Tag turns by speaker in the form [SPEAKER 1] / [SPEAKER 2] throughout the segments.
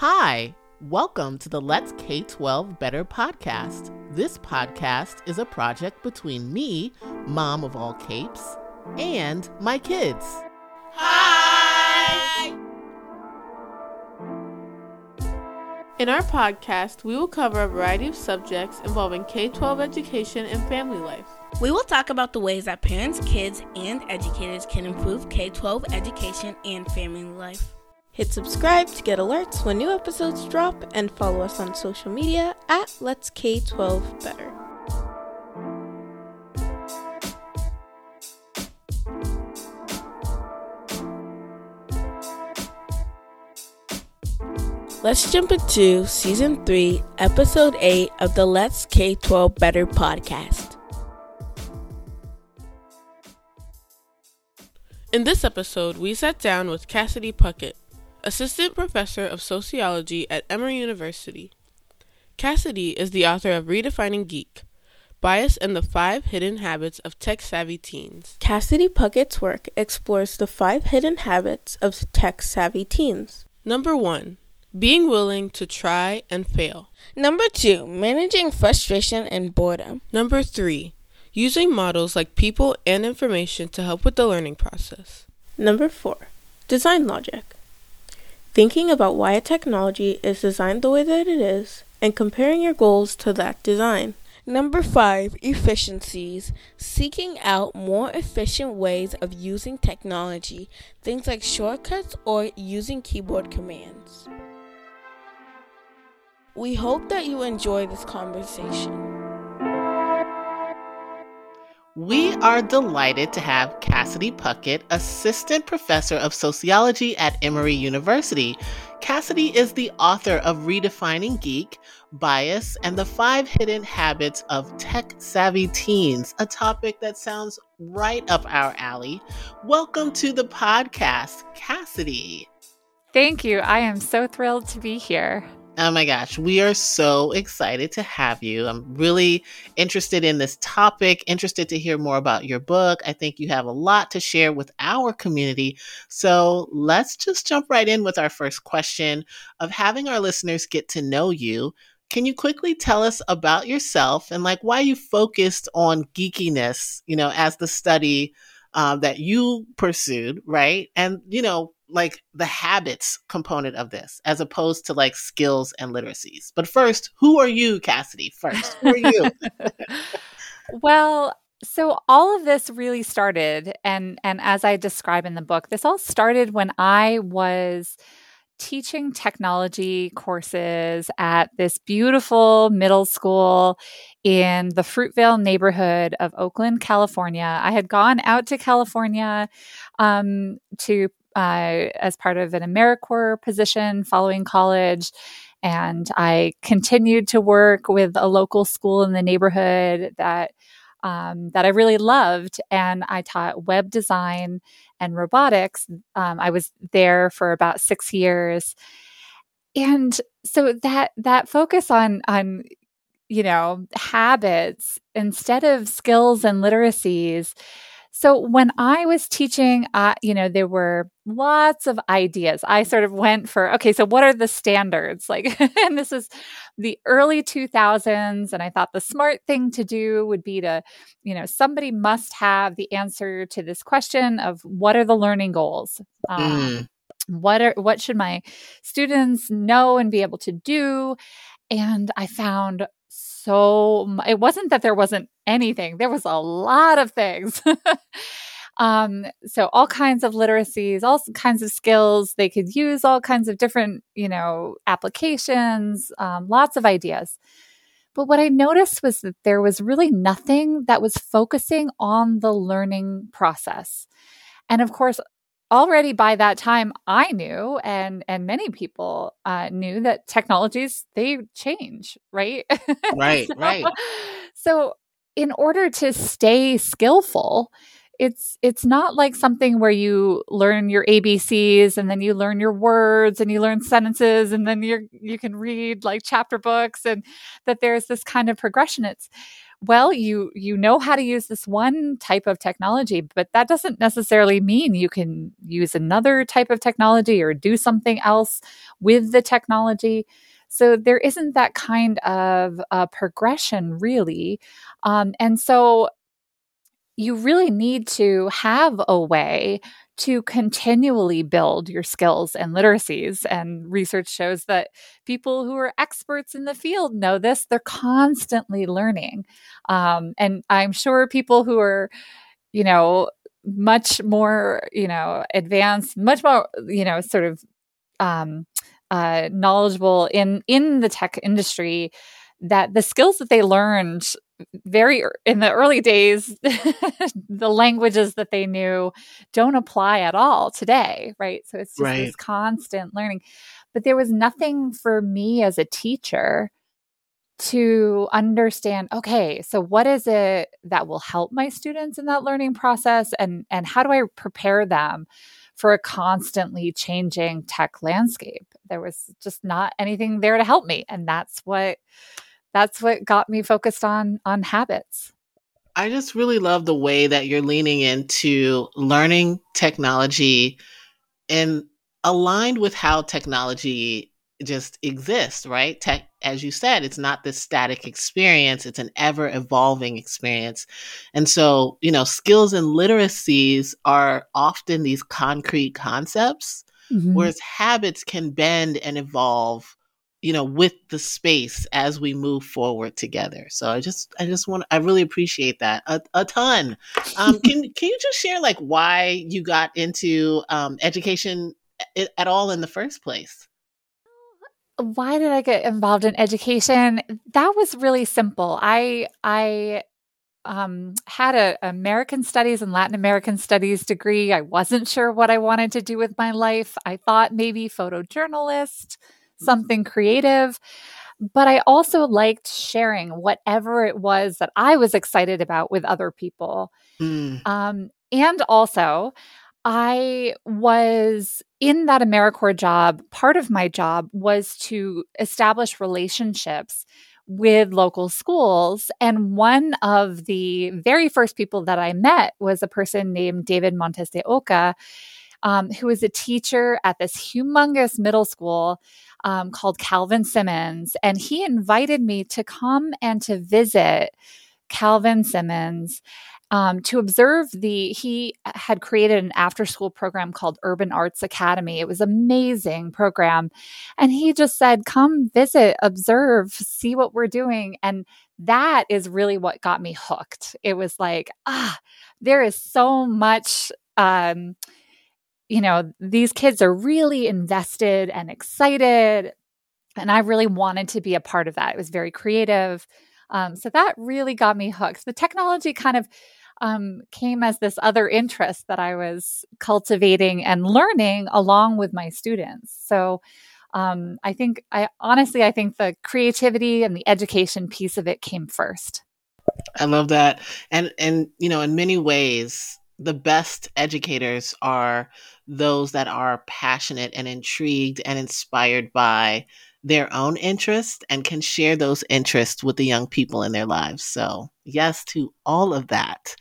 [SPEAKER 1] Hi, welcome to the Let's K-12 Better podcast. This podcast is a project between me, mom of all Capes, and my kids.
[SPEAKER 2] Hi!
[SPEAKER 3] In our podcast, we will cover a variety of subjects involving K-12 education and family life.
[SPEAKER 2] We will talk about the ways that parents, kids, and educators can improve K-12 education and family life.
[SPEAKER 4] Hit subscribe to get alerts when new episodes drop and follow us on social media at Let's K-12 Better. Let's jump into Season 3, Episode 8 of the Let's K-12 Better podcast.
[SPEAKER 3] In this episode, we sat down with Cassidy Puckett, Assistant Professor of Sociology at Emory University. Cassidy is the author of Redefining Geek, Bias and the 5 Hidden Habits of Tech-Savvy Teens.
[SPEAKER 4] Cassidy Puckett's work explores the 5 hidden habits of tech-savvy teens.
[SPEAKER 3] Number 1. Being willing to try and fail.
[SPEAKER 4] Number 2. Managing frustration and boredom.
[SPEAKER 3] Number 3. Using models like people and information to help with the learning process.
[SPEAKER 4] Number 4. Design logic. Thinking about why a technology is designed the way that it is and comparing your goals to that design. Number 5. Efficiencies. Seeking out more efficient ways of using technology, things like shortcuts or using keyboard commands. We hope that you enjoy this conversation.
[SPEAKER 1] We are delighted to have Cassidy Puckett, Assistant Professor of Sociology at Emory University. Cassidy is the author of Redefining Geek, Bias, and the 5 Hidden Habits of Tech-Savvy Teens, a topic that sounds right up our alley. Welcome to the podcast, Cassidy.
[SPEAKER 5] Thank you. I am so thrilled to be here.
[SPEAKER 1] Oh my gosh, we are so excited to have you. I'm really interested in this topic, interested to hear more about your book. I think you have a lot to share with our community. So let's just jump right in with our first question of having our listeners get to know you. Can you quickly tell us about yourself and why you focused on geekiness, as the study that you pursued, right? And, the habits component of this, as opposed to skills and literacies. But first, who are you, Cassidy? First, who are you?
[SPEAKER 5] Well, so all of this really started, and as I describe in the book, this all started when I was teaching technology courses at this beautiful middle school in the Fruitvale neighborhood of Oakland, California. I had gone out to California to as part of an AmeriCorps position following college. And I continued to work with a local school in the neighborhood that I really loved. And I taught web design and robotics. I was there for about 6 years. And so that focus on habits instead of skills and literacies. So when I was teaching, there were lots of ideas. I sort of went for, okay, so what are the standards? And this is the early 2000s. And I thought the smart thing to do would be to, somebody must have the answer to this question of what are the learning goals? What should my students know and be able to do? And I found it wasn't that there wasn't anything. There was a lot of things. So all kinds of literacies, all kinds of skills. They could use all kinds of different, applications, lots of ideas. But what I noticed was that there was really nothing that was focusing on the learning process. And of course, already by that time, I knew, and many people knew that technologies, they change, right?
[SPEAKER 1] Right, right.
[SPEAKER 5] So in order to stay skillful, it's not like something where you learn your ABCs and then you learn your words and you learn sentences and then you can read chapter books and that there's this kind of progression. well, you know how to use this one type of technology, but that doesn't necessarily mean you can use another type of technology or do something else with the technology. So there isn't that kind of progression, really. And so you really need to have a way to continually build your skills and literacies. And research shows that people who are experts in the field know this. They're constantly learning. And I'm sure people who are, much more, advanced, much more, sort of knowledgeable in the tech industry, that the skills that they learned in the early days, the languages that they knew don't apply at all today, right? So it's just this constant learning. But there was nothing for me as a teacher to understand, okay, so what is it that will help my students in that learning process? And how do I prepare them for a constantly changing tech landscape? There was just not anything there to help me. And that's what got me focused on habits.
[SPEAKER 1] I just really love the way that you're leaning into learning technology and aligned with how technology just exists, right? Tech, as you said, it's not this static experience, it's an ever evolving experience. And so, skills and literacies are often these concrete concepts, whereas habits can bend and evolve with the space as we move forward together. So I really appreciate that a ton. Can you just share why you got into education at all in the first place?
[SPEAKER 5] Why did I get involved in education? That was really simple. I had an American Studies and Latin American Studies degree. I wasn't sure what I wanted to do with my life. I thought maybe photojournalist, something creative, but I also liked sharing whatever it was that I was excited about with other people. And also, I was in that AmeriCorps job. Part of my job was to establish relationships with local schools. And one of the very first people that I met was a person named David Montes de Oca, who was a teacher at this humongous middle school called Calvin Simmons. And he invited me to come and to visit Calvin Simmons to observe he had created an after-school program called Urban Arts Academy. It was an amazing program. And he just said, come visit, observe, see what we're doing. And that is really what got me hooked. It was like, there is so much, these kids are really invested and excited. And I really wanted to be a part of that. It was very creative. So that really got me hooked. The technology kind of came as this other interest that I was cultivating and learning along with my students. So I think the creativity and the education piece of it came first.
[SPEAKER 1] I love that. And in many ways, the best educators are those that are passionate and intrigued and inspired by their own interests and can share those interests with the young people in their lives. So yes to all of that.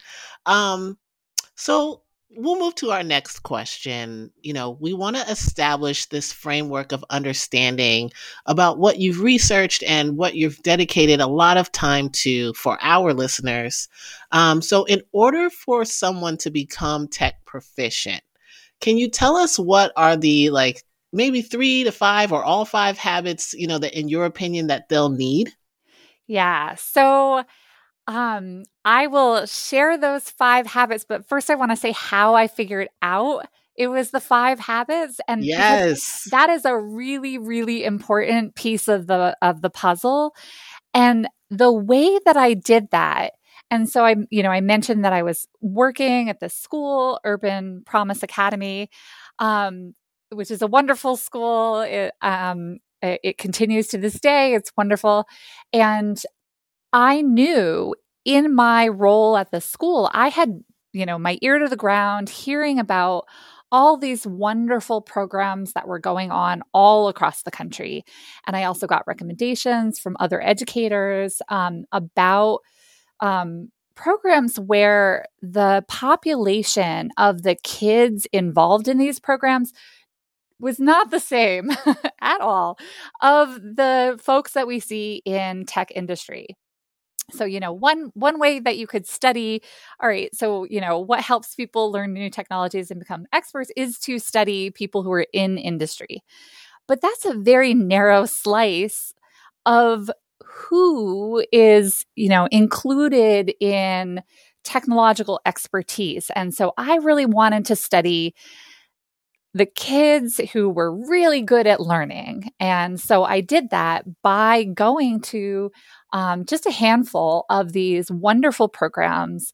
[SPEAKER 1] So we'll move to our next question. We want to establish this framework of understanding about what you've researched and what you've dedicated a lot of time to for our listeners. So in order for someone to become tech proficient, can you tell us what are the maybe 3 to 5 or all 5 habits, that in your opinion that they'll need?
[SPEAKER 5] Yeah. So I will share those 5 habits, but first I want to say how I figured out it was the 5 habits. And
[SPEAKER 1] yes,
[SPEAKER 5] that is a really, really important piece of the puzzle. And the way that I did that, and so I mentioned that I was working at this school, Urban Promise Academy, which is a wonderful school. It continues to this day. It's wonderful. And I knew in my role at the school, I had, my ear to the ground, hearing about all these wonderful programs that were going on all across the country. And I also got recommendations from other educators about programs where the population of the kids involved in these programs was not the same at all of the folks that we see in tech industry. So, one way that you could study, all right, so, what helps people learn new technologies and become experts is to study people who are in industry. But that's a very narrow slice of who is, included in technological expertise. And so I really wanted to study the kids who were really good at learning. And so I did that by going to just a handful of these wonderful programs.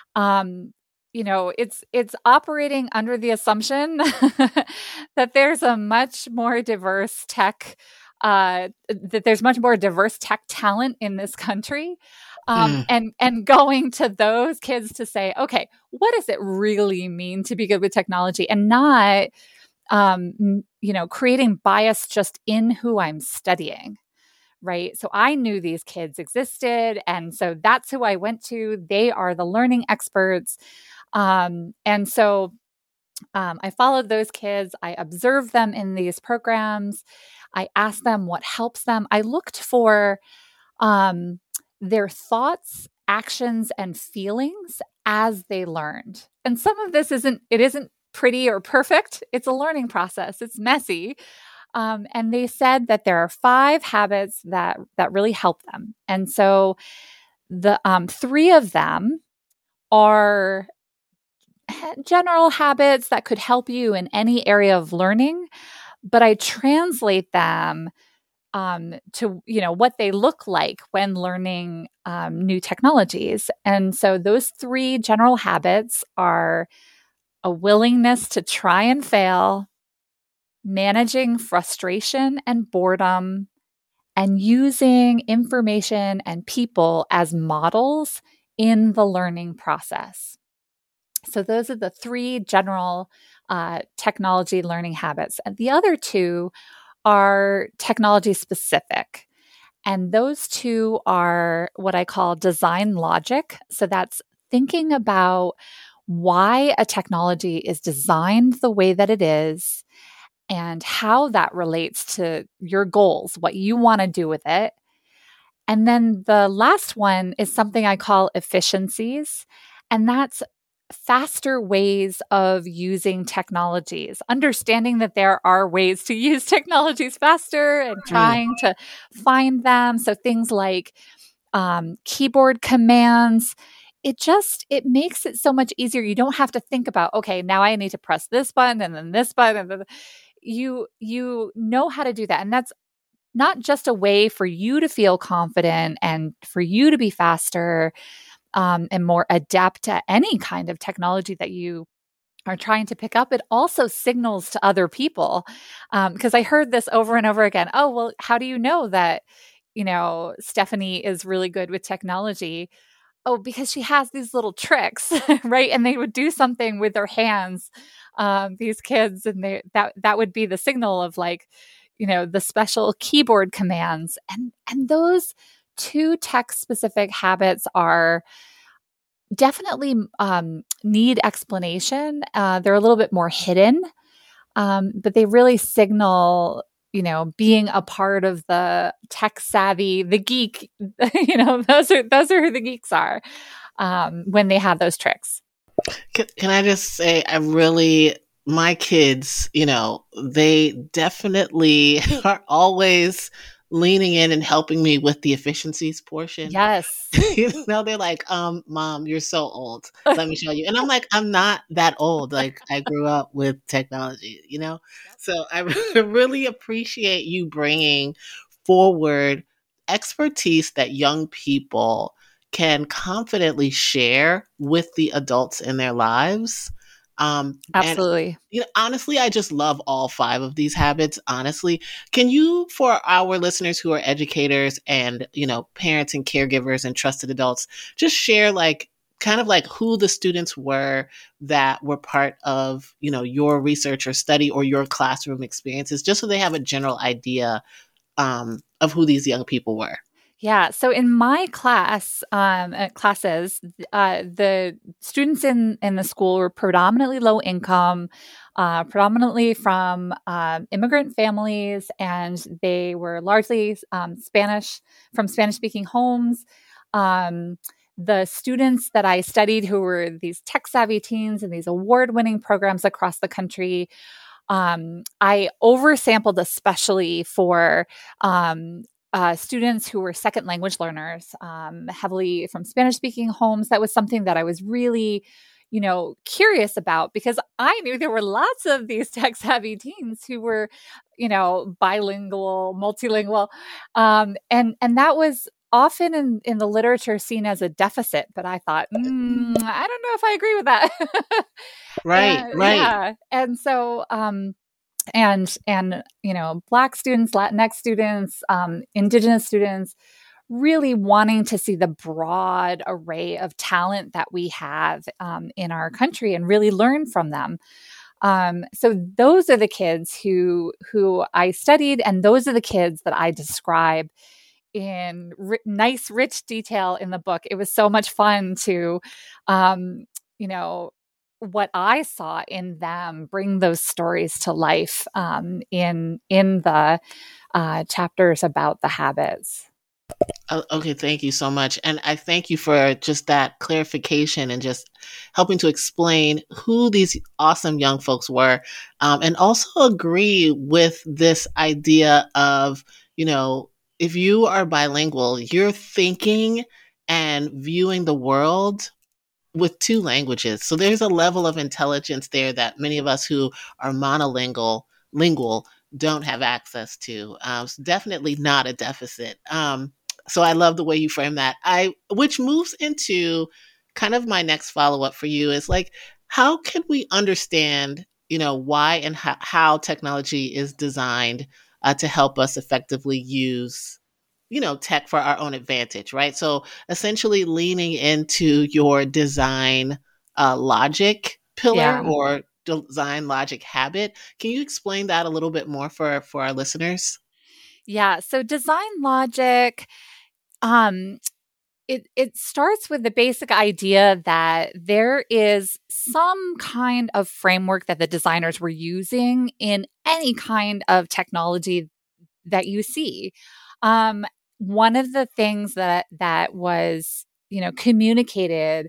[SPEAKER 5] It's operating under the assumption that there's a much more diverse tech, that there's much more diverse tech talent in this country. And going to those kids to say, okay, what does it really mean to be good with technology, and not, creating bias just in who I'm studying, right? So I knew these kids existed, and so that's who I went to. They are the learning experts. And so I followed those kids. I observed them in these programs. I asked them what helps them. I looked for their thoughts, actions, and feelings as they learned. And some of this isn't pretty or perfect. It's a learning process. It's messy. And they said that there are 5 habits that really help them. And so the 3 of them are general habits that could help you in any area of learning, but I translate them to what they look like when learning new technologies. And so those 3 general habits are a willingness to try and fail, managing frustration and boredom, and using information and people as models in the learning process. So those are the 3 general technology learning habits. And the other 2 are technology specific. And those 2 are what I call design logic. So that's thinking about why a technology is designed the way that it is and how that relates to your goals, what you want to do with it. And then the last one is something I call efficiencies. And that's faster ways of using technologies, understanding that there are ways to use technologies faster and trying to find them. So things like keyboard commands, it makes it so much easier. You don't have to think about, okay, now I need to press this button and then this button. And then you know how to do that. And that's not just a way for you to feel confident and for you to be faster and more adept to any kind of technology that you are trying to pick up. It also signals to other people, because I heard this over and over again. Oh, well, how do you know that, Stephanie is really good with technology? Oh, because she has these little tricks, right? And they would do something with their hands, these kids, and that would be the signal of the special keyboard commands. And those 2 tech-specific habits are definitely need explanation. They're a little bit more hidden, but they really signal, being a part of the tech savvy, the geek. Those are who the geeks are when they have those tricks.
[SPEAKER 1] Can I just say, my kids, they definitely are always leaning in and helping me with the efficiencies portion.
[SPEAKER 5] Yes.
[SPEAKER 1] They're like, Mom, you're so old. Let me show you. And I'm like, I'm not that old. Like, I grew up with technology, So I really appreciate you bringing forward expertise that young people can confidently share with the adults in their lives.
[SPEAKER 5] Absolutely.
[SPEAKER 1] And, honestly, I just love all 5 of these habits. Honestly, can you, for our listeners who are educators and, parents and caregivers and trusted adults, just share kind of who the students were that were part of, your research or study or your classroom experiences, just so they have a general idea of who these young people were?
[SPEAKER 5] Yeah. So in my classes, the students in the school were predominantly low income, predominantly from immigrant families, and they were largely from Spanish speaking homes. The students that I studied, who were these tech savvy teens in these award winning programs across the country, I oversampled especially for students who were second language learners, heavily from Spanish speaking homes. That was something that I was really, curious about, because I knew there were lots of these tech savvy teens who were, bilingual, multilingual. And that was often in the literature seen as a deficit, but I thought, I don't know if I agree with that.
[SPEAKER 1] Right.
[SPEAKER 5] Yeah. And so, and Black students, Latinx students, Indigenous students, really wanting to see the broad array of talent that we have in our country and really learn from them. So those are the kids who I studied, and those are the kids that I describe in nice, rich detail in the book. It was so much fun to, what I saw in them, bring those stories to life in the chapters about the habits.
[SPEAKER 1] Okay, thank you so much. And I thank you for just that clarification and just helping to explain who these awesome young folks were. And also agree with this idea of, if you are bilingual, you're thinking and viewing the world with two languages. So there's a level of intelligence there that many of us who are monolingual don't have access to. It's definitely not a deficit. So I love the way you frame that. Which moves into kind of my next follow-up for you is like, how can we understand, why and how technology is designed to help us effectively use, tech for our own advantage, right? So essentially leaning into your design logic pillar or design logic habit. Can you explain that a little bit more for our listeners?
[SPEAKER 5] Yeah. So design logic, it starts with the basic idea that there is some kind of framework that the designers were using in any kind of technology that you see. One of the things that was, communicated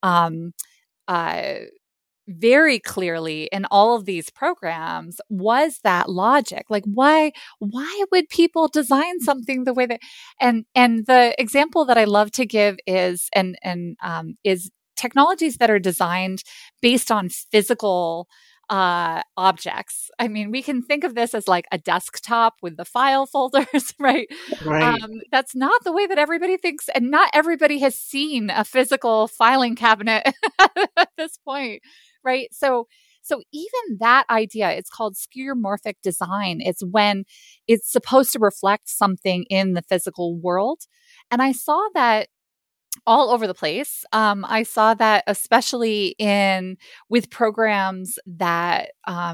[SPEAKER 5] very clearly in all of these programs was that logic. Like, why would people design something the way that, and the example that I love to give is, is technologies that are designed based on physical objects. I mean, we can think of this as like a desktop with the file folders, right?
[SPEAKER 1] Right.
[SPEAKER 5] That's not the way that everybody thinks, and not everybody has seen a physical filing cabinet at this point, right? So even that idea, it's called skeuomorphic design. It's when it's supposed to reflect something in the physical world. And I saw that all over the place. I saw that especially with programs that,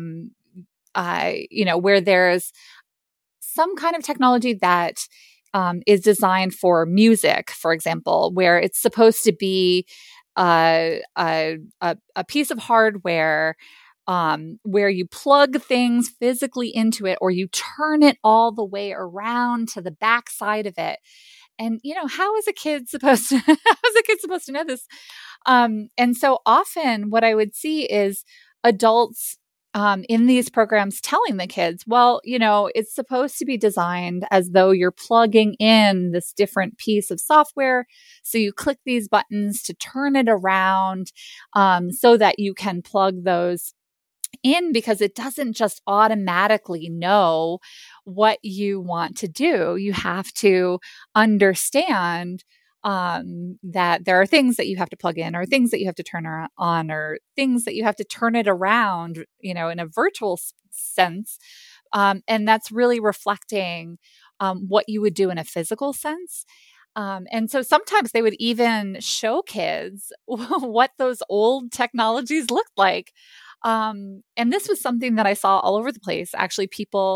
[SPEAKER 5] where there's some kind of technology that is designed for music, for example, where it's supposed to be a piece of hardware where you plug things physically into it, or you turn it all the way around to the back side of it. And, how is a kid supposed to know this? And so often what I would see is adults in these programs telling the kids, well, it's supposed to be designed as though you're plugging in this different piece of software. So you click these buttons to turn it around so that you can plug those in, because it doesn't just automatically know what you want to do. You have to understand that there are things that you have to plug in, or things that you have to turn on, or things that you have to turn it around, in a virtual sense. And that's really reflecting what you would do in a physical sense. And so sometimes they would even show kids what those old technologies looked like. And this was something that I saw all over the place. Actually, people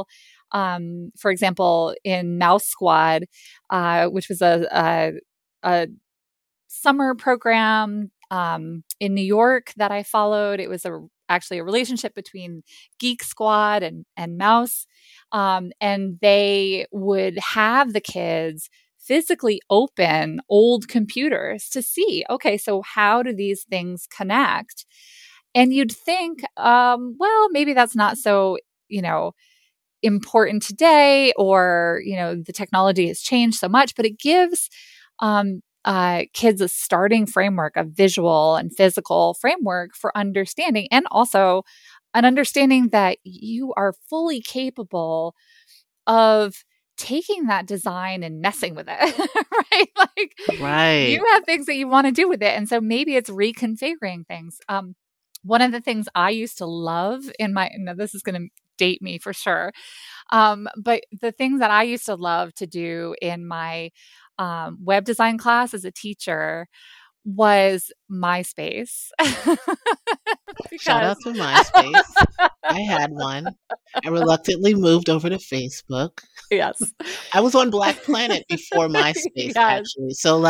[SPEAKER 5] For example, in Mouse Squad, which was a summer program in New York that I followed. It was actually a relationship between Geek Squad and Mouse. And they would have the kids physically open old computers to see, okay, so how do these things connect? And you'd think, well, maybe that's not so, important today, or, the technology has changed so much, but it gives kids a starting framework, a visual and physical framework for understanding, and also an understanding that you are fully capable of taking that design and messing with it, right?
[SPEAKER 1] Right.
[SPEAKER 5] You have things that you want to do with it. And so maybe it's reconfiguring things. One of the things I used to love now this is going to date me for sure. But the things that I used to love to do in my web design class as a teacher was MySpace.
[SPEAKER 1] Shout out to MySpace. I had one. I reluctantly moved over to Facebook.
[SPEAKER 5] Yes.
[SPEAKER 1] I was on Black Planet before MySpace, actually. So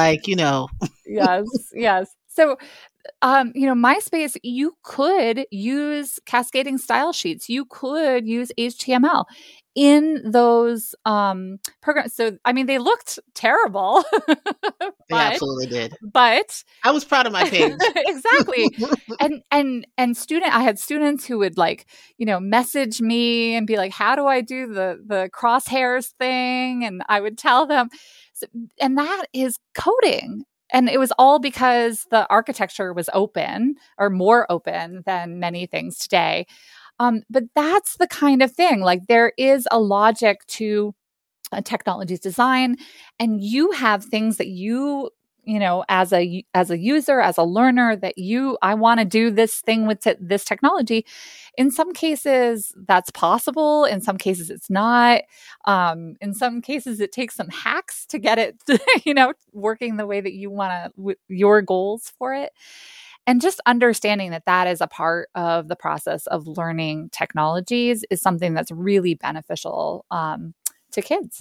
[SPEAKER 5] Yes. So, MySpace, you could use cascading style sheets. You could use HTML in those programs. So, they looked terrible.
[SPEAKER 1] They absolutely did.
[SPEAKER 5] But
[SPEAKER 1] I was proud of my page.
[SPEAKER 5] Exactly. And I had students who would message me and be like, how do I do the crosshairs thing? And I would tell them, and that is coding. And it was all because the architecture was open, or more open than many things today. But that's the kind of thing, there is a logic to a technology's design, and you have things that as a user, as a learner, that I want to do this thing with this technology. In some cases, that's possible. In some cases, it's not. In some cases, it takes some hacks to get it, working the way that you want to, your goals for it. And just understanding that is a part of the process of learning technologies is something that's really beneficial to kids.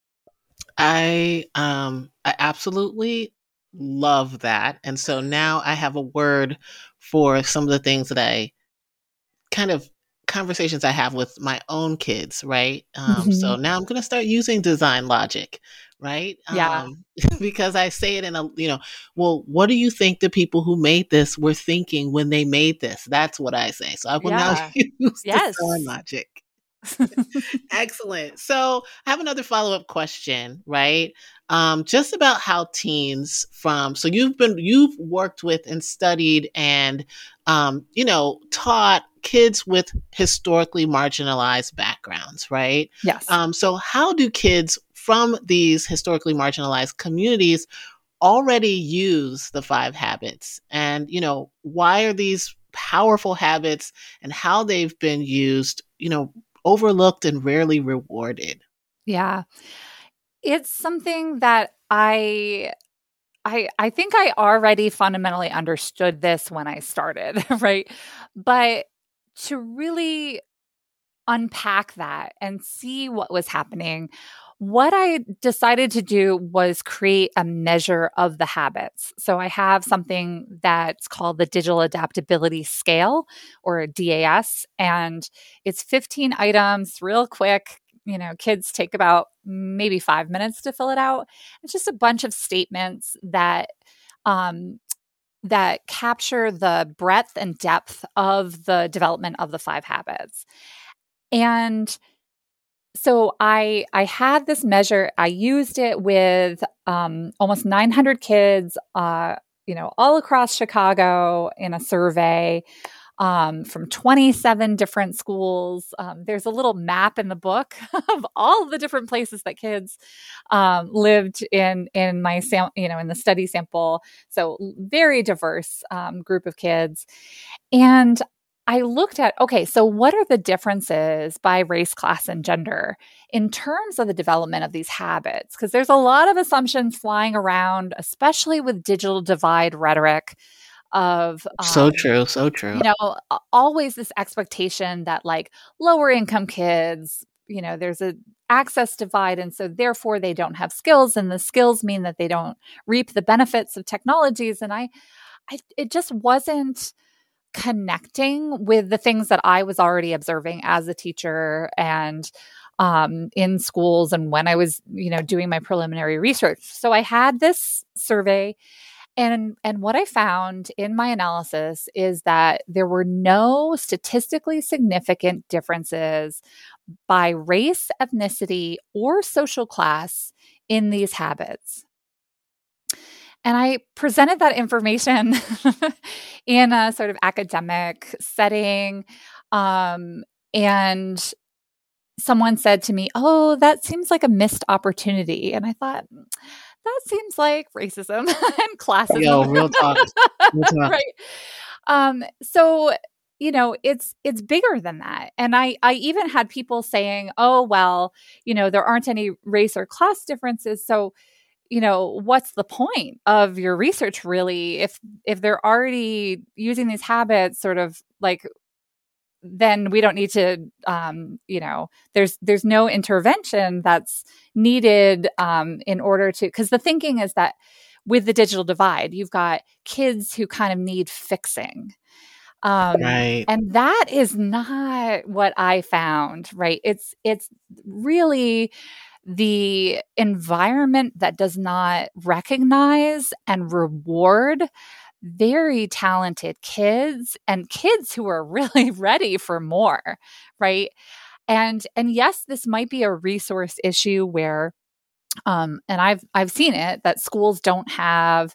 [SPEAKER 1] I absolutely love that. And so now I have a word for some of the things that I conversations I have with my own kids, right? So now I'm going to start using design logic, right?
[SPEAKER 5] Yeah.
[SPEAKER 1] Because I say it in well, what do you think the people who made this were thinking when they made this? That's what I say. So I will now use design logic. Excellent. So I have another follow-up question, right? Just about how teens so you've worked with and studied and, taught kids with historically marginalized backgrounds, right?
[SPEAKER 5] Yes.
[SPEAKER 1] So how do kids from these historically marginalized communities already use the 5 habits? And, why are these powerful habits and how they've been used, overlooked and rarely rewarded?
[SPEAKER 5] Yeah. It's something that I think I already fundamentally understood this when I started, right? But to really unpack that and see what was happening, what I decided to do was create a measure of the habits. So I have something that's called the Digital Adaptability Scale, or DAS, and it's 15 items, real quick. Kids take about maybe 5 minutes to fill it out. It's just a bunch of statements that capture the breadth and depth of the development of the 5 habits. And so I had this measure. I used it with almost 900 kids, all across Chicago in a survey from 27 different schools. There's a little map in the book of all the different places that kids lived in my in the study sample. So very diverse group of kids. And I looked at, okay, so what are the differences by race, class, and gender in terms of the development of these habits? Because there's a lot of assumptions flying around, especially with digital divide rhetoric of
[SPEAKER 1] so true.
[SPEAKER 5] Always this expectation that lower income kids, there's a access divide. And so therefore they don't have skills, and the skills mean that they don't reap the benefits of technologies. And it just wasn't connecting with the things that I was already observing as a teacher and in schools, and when I was, doing my preliminary research. So I had this survey, and what I found in my analysis is that there were no statistically significant differences by race, ethnicity, or social class in these habits. And I presented that information in a sort of academic setting. And someone said to me, "Oh, that seems like a missed opportunity." And I thought, that seems like racism and classism.
[SPEAKER 1] Yo, real talk. Real talk.
[SPEAKER 5] Right. So, it's bigger than that. And I even had people saying, "Oh, well, there aren't any race or class differences. So, what's the point of your research really if they're already using these habits, sort of like, then we don't need to, there's no intervention that's needed in order to," because the thinking is that with the digital divide, you've got kids who kind of need fixing.
[SPEAKER 1] Right.
[SPEAKER 5] And that is not what I found, right? It's really the environment that does not recognize and reward very talented kids, and kids who are really ready for more, right? And yes, this might be a resource issue where, and I've seen it, that schools don't have,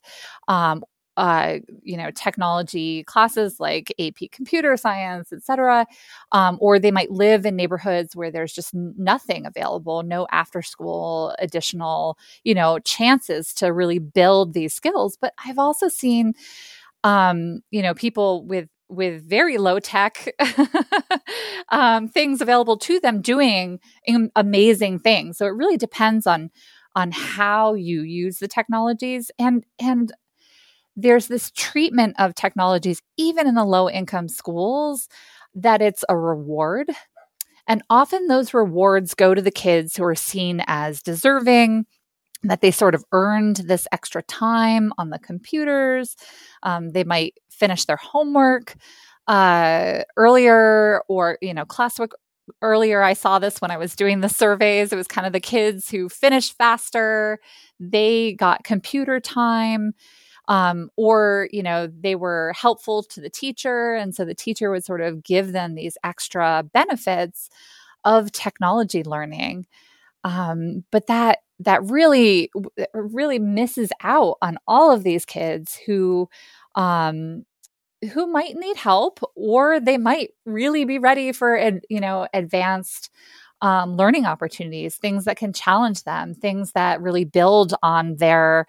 [SPEAKER 5] technology classes like AP Computer Science, et cetera, or they might live in neighborhoods where there's just nothing available, no after school additional, chances to really build these skills. But I've also seen, people with very low tech things available to them doing amazing things. So it really depends on how you use the technologies, and there's this treatment of technologies, even in the low income schools, that it's a reward. And often those rewards go to the kids who are seen as deserving, that they sort of earned this extra time on the computers. They might finish their homework earlier, or, classwork earlier. I saw this when I was doing the surveys. It was kind of the kids who finished faster. They got computer time. Or, they were helpful to the teacher. And so the teacher would sort of give them these extra benefits of technology learning. But that really misses out on all of these kids who might need help, or they might really be ready for, advanced learning opportunities, things that can challenge them, things that really build on their,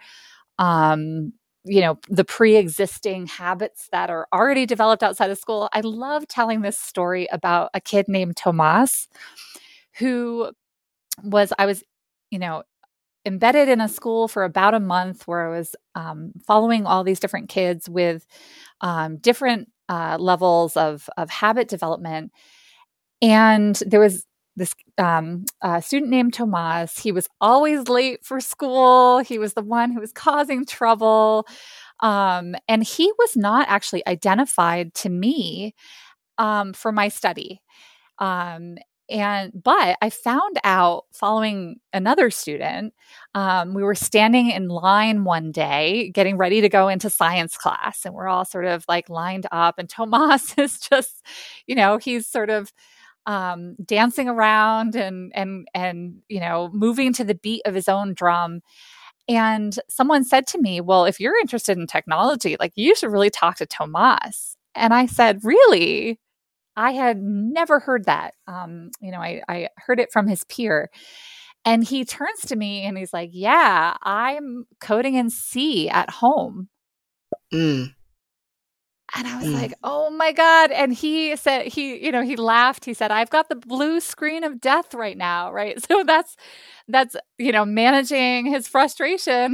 [SPEAKER 5] the pre-existing habits that are already developed outside of school. I love telling this story about a kid named Tomas, who I was embedded in a school for about a month, where I was following all these different kids with different levels of habit development. And there was this student named Tomas. He was always late for school. He was the one who was causing trouble. And he was not actually identified to me for my study. But I found out following another student. We were standing in line one day getting ready to go into science class, and we're all sort of like lined up, and Tomas is just, he's sort of dancing around and moving to the beat of his own drum. And someone said to me, "Well, if you're interested in technology, like, you should really talk to Tomas." And I said, "Really?" I had never heard that. I heard it from his peer. And he turns to me and he's like, "Yeah, I'm coding in C at home." And I was like, "Oh my God." And he said, he laughed. He said, "I've got the blue screen of death right now." Right. So that's, managing his frustration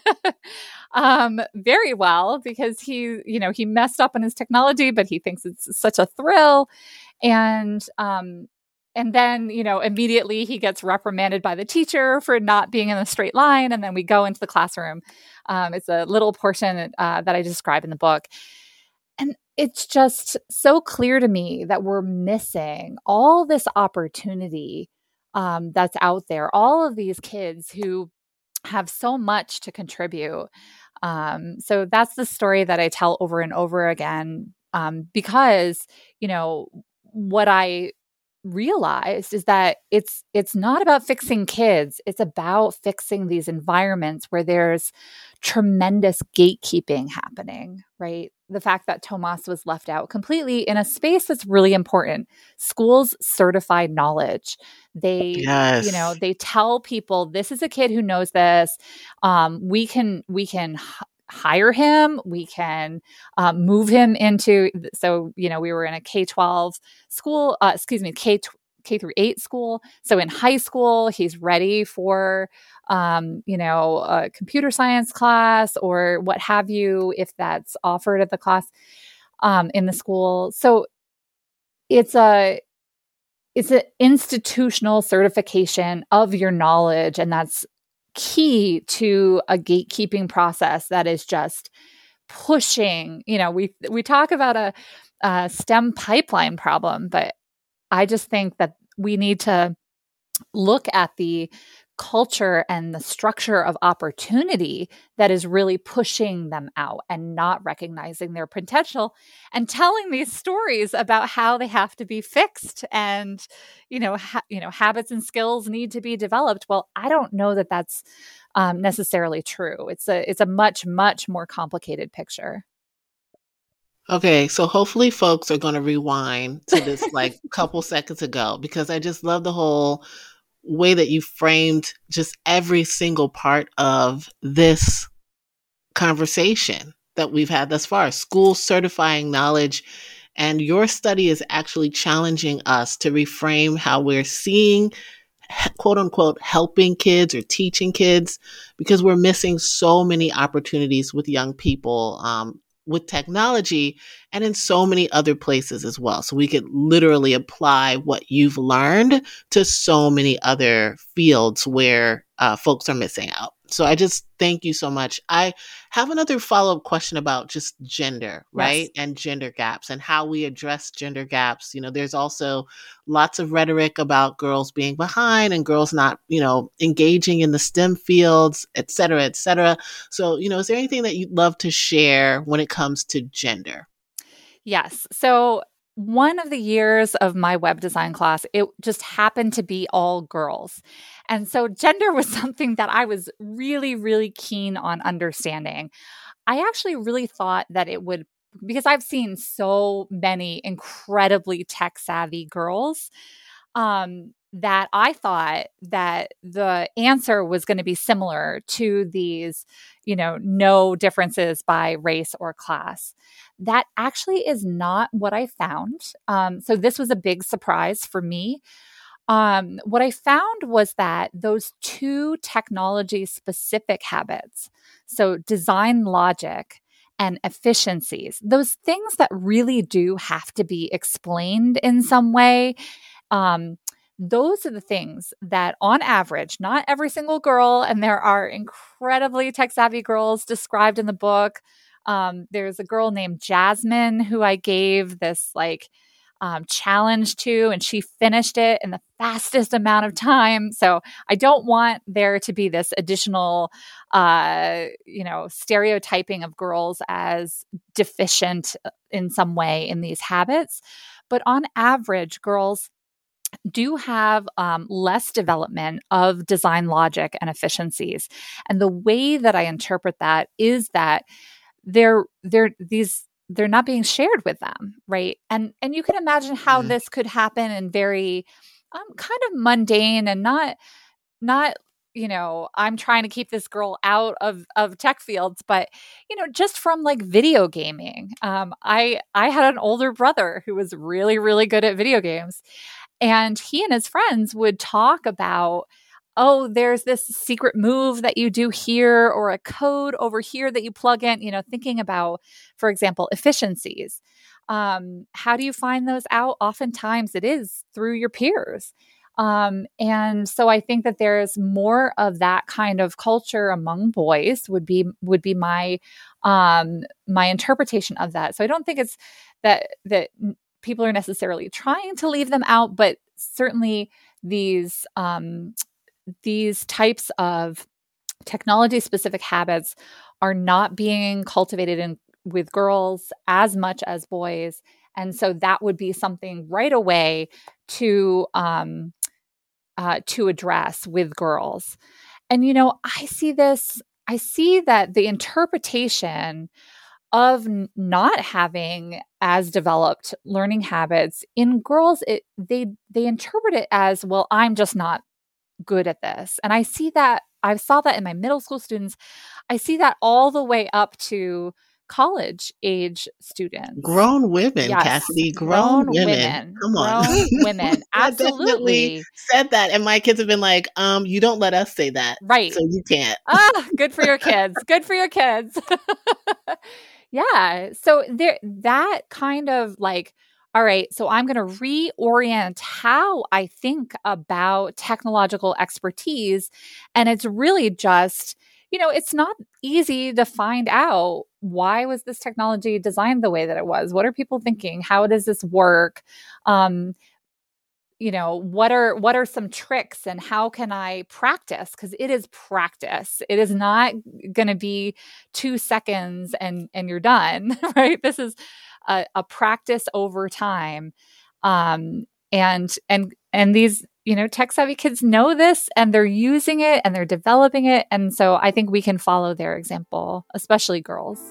[SPEAKER 5] very well, because he messed up on his technology, but he thinks it's such a thrill. And And then, immediately he gets reprimanded by the teacher for not being in a straight line. And then we go into the classroom. It's a little portion that I describe in the book. And it's just so clear to me that we're missing all this opportunity that's out there, all of these kids who have so much to contribute. So that's the story that I tell over and over again, because, what I realized is that it's not about fixing kids. It's about fixing these environments where there's tremendous gatekeeping happening, right? The fact that Tomas was left out completely in a space that's really important. Schools certify knowledge. They, they tell people, this is a kid who knows this. We can hire him. We can move him into, so, we were in a K-12 school, K through 8 school. So in high school, he's ready for, a computer science class or what have you, if that's offered at the class in the school. So it's an institutional certification of your knowledge, and that's key to a gatekeeping process that is just pushing. We talk about a STEM pipeline problem, but I just think that we need to look at the culture and the structure of opportunity that is really pushing them out and not recognizing their potential and telling these stories about how they have to be fixed and, habits and skills need to be developed. Well, I don't know that that's necessarily true. It's a much, much more complicated picture.
[SPEAKER 1] Okay, so hopefully folks are going to rewind to this couple seconds ago, because I just love the whole way that you framed just every single part of this conversation that we've had thus far. School certifying knowledge, and your study is actually challenging us to reframe how we're seeing, quote unquote, helping kids or teaching kids, because we're missing so many opportunities with young people, with technology, and in so many other places as well. So we could literally apply what you've learned to so many other fields where folks are missing out. So I just thank you so much. I have another follow-up question about just gender, right? Yes. And gender gaps and how we address gender gaps. There's also lots of rhetoric about girls being behind and girls not, engaging in the STEM fields, et cetera, et cetera. So, is there anything that you'd love to share when it comes to gender?
[SPEAKER 5] Yes. So one of the years of my web design class, it just happened to be all girls. And so gender was something that I was really, really keen on understanding. I actually really thought that it would, because I've seen so many incredibly tech-savvy girls, that I thought that the answer was going to be similar to these, no differences by race or class. That actually is not what I found. So this was a big surprise for me. What I found was that those two technology-specific habits, so design logic and efficiencies, those things that really do have to be explained in some way, those are the things that on average, not every single girl, and there are incredibly tech-savvy girls described in the book. There's a girl named Jasmine who I gave this challenge to, and she finished it in the fastest amount of time. So I don't want there to be this additional, stereotyping of girls as deficient in some way in these habits. But on average, girls do have less development of design logic and efficiencies. And the way that I interpret that is that they're not being shared with them, right? And you can imagine how this could happen in very kind of mundane and not I'm trying to keep this girl out of tech fields, but just from video gaming. I had an older brother who was really, really good at video games, and he and his friends would talk about, oh, there's this secret move that you do here or a code over here that you plug in, thinking about, for example, efficiencies. How do you find those out? Oftentimes it is through your peers. And so I think that there's more of that kind of culture among boys would be my my interpretation of that. So I don't think it's that people are necessarily trying to leave them out, but certainly these types of technology specific habits are not being cultivated with girls as much as boys. And so that would be something right away to address with girls. And, I see that the interpretation of not having as developed learning habits in girls, they interpret it as, well, I'm just not good at this. And I saw that in my middle school students. I see that all the way up to college age students.
[SPEAKER 1] Grown women,
[SPEAKER 5] yes.
[SPEAKER 1] Cassidy. Grown women. Come on.
[SPEAKER 5] Grown women. Absolutely.
[SPEAKER 1] Said that. And my kids have been like, you don't let us say that.
[SPEAKER 5] Right.
[SPEAKER 1] So you can't.
[SPEAKER 5] Good for your kids. Good for your kids. Yeah. So that kind of like, all right, so I'm going to reorient how I think about technological expertise. And it's really just, it's not easy to find out, why was this technology designed the way that it was? What are people thinking? How does this work? What are some tricks, and how can I practice? Because it is practice. It is not going to be 2 seconds and you're done, right? This is a practice over time. And these, tech savvy kids know this, and they're using it and they're developing it. And so I think we can follow their example, especially girls.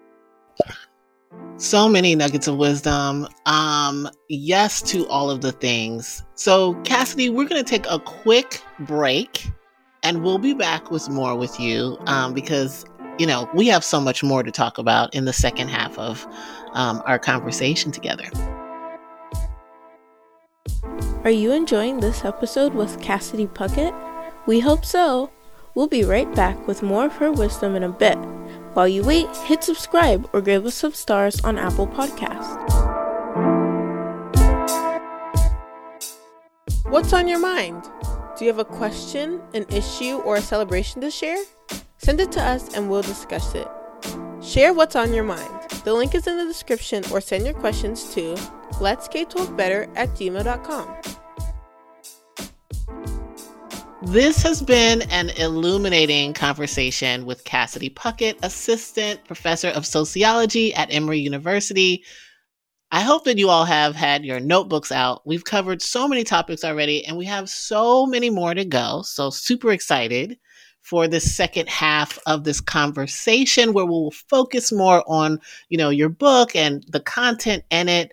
[SPEAKER 1] So many nuggets of wisdom. Yes to all of the things. So Cassidy, we're going to take a quick break, and we'll be back with more with you because, we have so much more to talk about in the second half of our conversation together.
[SPEAKER 4] Are you enjoying this episode with Cassidy Puckett? We hope so. We'll be right back with more of her wisdom in a bit. While you wait, hit subscribe or give us some stars on Apple Podcasts.
[SPEAKER 3] What's on your mind? Do you have a question, an issue, or a celebration to share? Send it to us and we'll discuss it. Share what's on your mind. The link is in the description, or send your questions to letsK12better@gmail.com.
[SPEAKER 1] This has been an illuminating conversation with Cassidy Puckett, Assistant Professor of Sociology at Emory University. I hope that you all have had your notebooks out. We've covered so many topics already, and we have so many more to go. So super excited for the second half of this conversation, where we'll focus more on, your book and the content in it.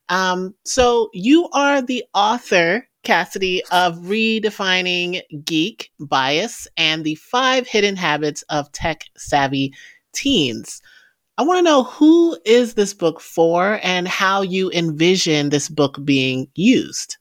[SPEAKER 1] So you are the author, Cassidy, of Redefining Geek Bias and the 5 Hidden Habits of Tech Savvy Teens. I want to know, who is this book for and how you envision this book being used?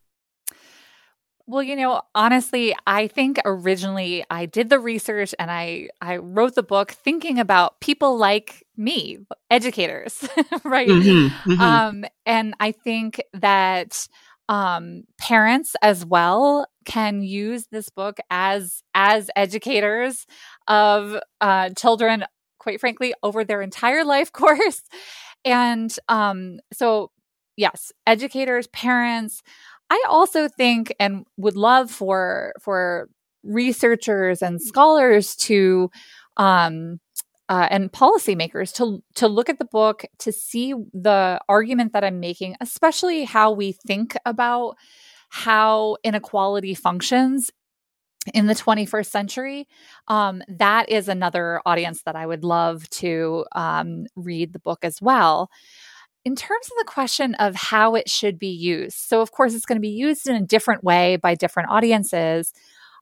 [SPEAKER 5] Well, honestly, I think originally I did the research and I wrote the book thinking about people like me, educators, right?
[SPEAKER 1] Mm-hmm, mm-hmm.
[SPEAKER 5] And I think that parents as well can use this book as educators of children, quite frankly, over their entire life course. And so, yes, educators, parents. I also think and would love for researchers and scholars to and policymakers to look at the book, to see the argument that I'm making, especially how we think about how inequality functions in the 21st century. That is another audience that I would love to read the book as well. In terms of the question of how it should be used, so of course it's going to be used in a different way by different audiences.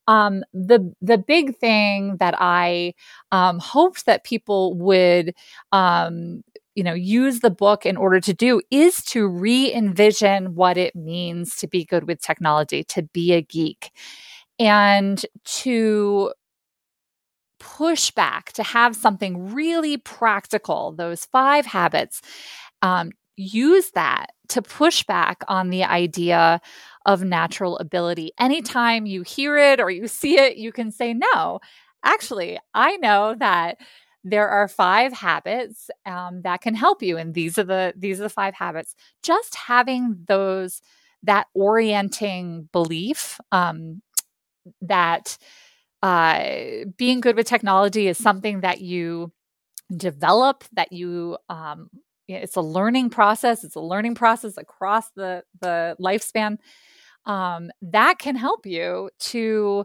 [SPEAKER 5] The big thing that I hoped that people would use the book in order to do is to re-envision what it means to be good with technology, to be a geek, and to push back, to have something really practical, those 5 habits. use that to push back on the idea of natural ability. Anytime you hear it or you see it, you can say, no, actually, I know that there are 5 habits that can help you, and these are the 5 habits. Just having that orienting belief that being good with technology is something that you develop, that you it's a learning process. It's a learning process across the lifespan. That can help you to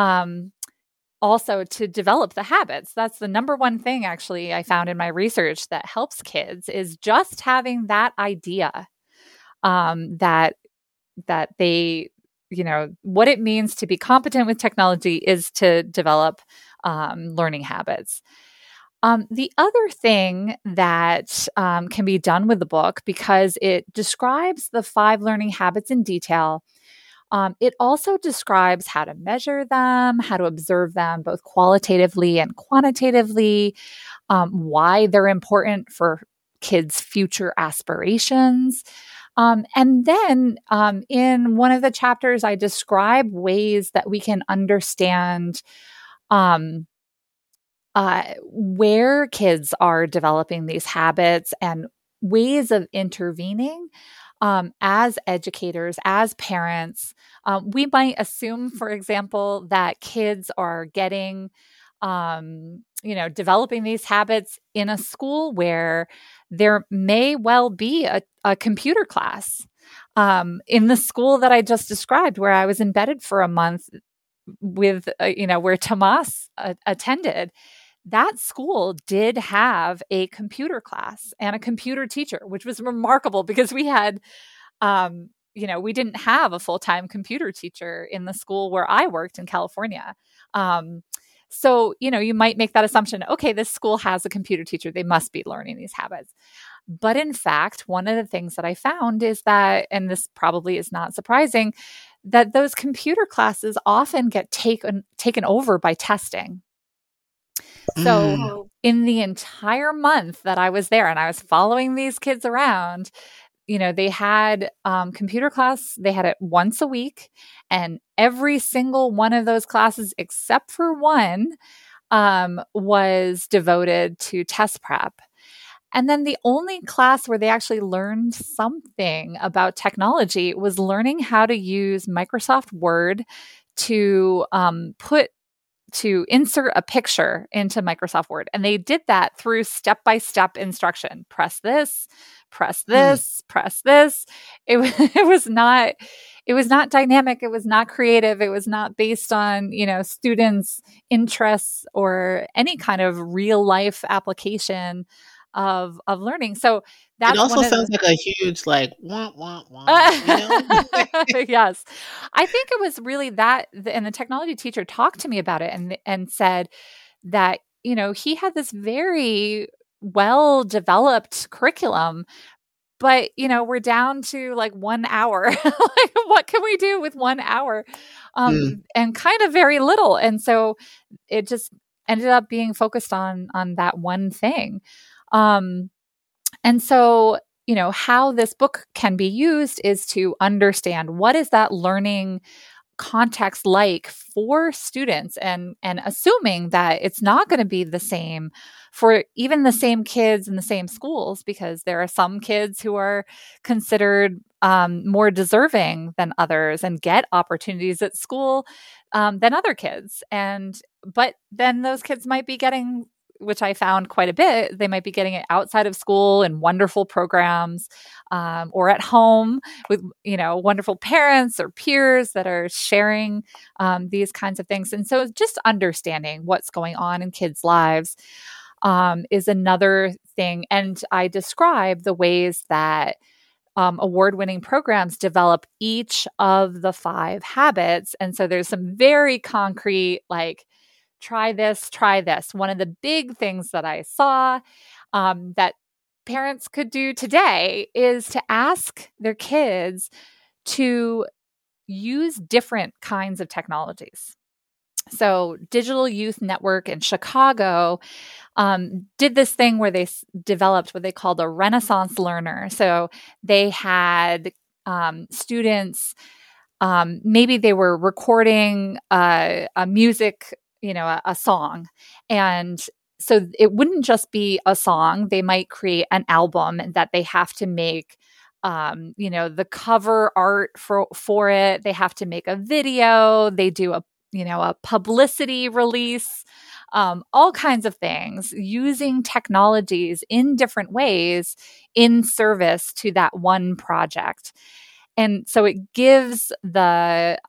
[SPEAKER 5] also to develop the habits. That's the number one thing, actually, I found in my research that helps kids is just having that idea that they, what it means to be competent with technology is to develop learning habits. The other thing that can be done with the book, because it describes the 5 learning habits in detail, it also describes how to measure them, how to observe them, both qualitatively and quantitatively, why they're important for kids' future aspirations. And then in one of the chapters, I describe ways that we can understand where kids are developing these habits and ways of intervening. As educators, as parents, we might assume, for example, that kids are getting, developing these habits in a school where there may well be a computer class. In the school that I just described, where I was embedded for a month with, where Tomas attended, that school did have a computer class and a computer teacher, which was remarkable because we had, we didn't have a full-time computer teacher in the school where I worked in California. So, you might make that assumption, okay, this school has a computer teacher. They must be learning these habits. But in fact, one of the things that I found is that, and this probably is not surprising, that those computer classes often get taken over by testing. So in the entire month that I was there and I was following these kids around, they had computer class. They had it once a week, and every single one of those classes, except for one, was devoted to test prep. And then the only class where they actually learned something about technology was learning how to use Microsoft Word to insert a picture into Microsoft Word. And they did that through step-by-step instruction. Press this, press this, press this. It was not dynamic. It was not creative. It was not based on, students' interests or any kind of real life application of learning. So that's
[SPEAKER 1] it also sounds like a huge wah, wah, wah.
[SPEAKER 5] Yes. I think it was really that, and the technology teacher talked to me about it and said that, he had this very well developed curriculum, but, we're down to 1 hour. What can we do with 1 hour? And kind of very little. And so it just ended up being focused on that one thing. And so, how this book can be used is to understand what is that learning context like for students, and assuming that it's not going to be the same for even the same kids in the same schools, because there are some kids who are considered more deserving than others and get opportunities at school than other kids. But then those kids might be getting, which I found quite a bit, they might be getting it outside of school in wonderful programs, or at home with, wonderful parents or peers that are sharing these kinds of things. And so just understanding what's going on in kids' lives is another thing. And I describe the ways that award-winning programs develop each of the 5 habits. And so there's some very concrete, try this, try this. One of the big things that I saw that parents could do today is to ask their kids to use different kinds of technologies. So Digital Youth Network in Chicago did this thing where they developed what they called a Renaissance learner. So they had students, maybe they were recording a music, a song. And so it wouldn't just be a song. They might create an album that they have to make, the cover art for it. They have to make a video. They do a publicity release, all kinds of things using technologies in different ways in service to that one project. And so it gives the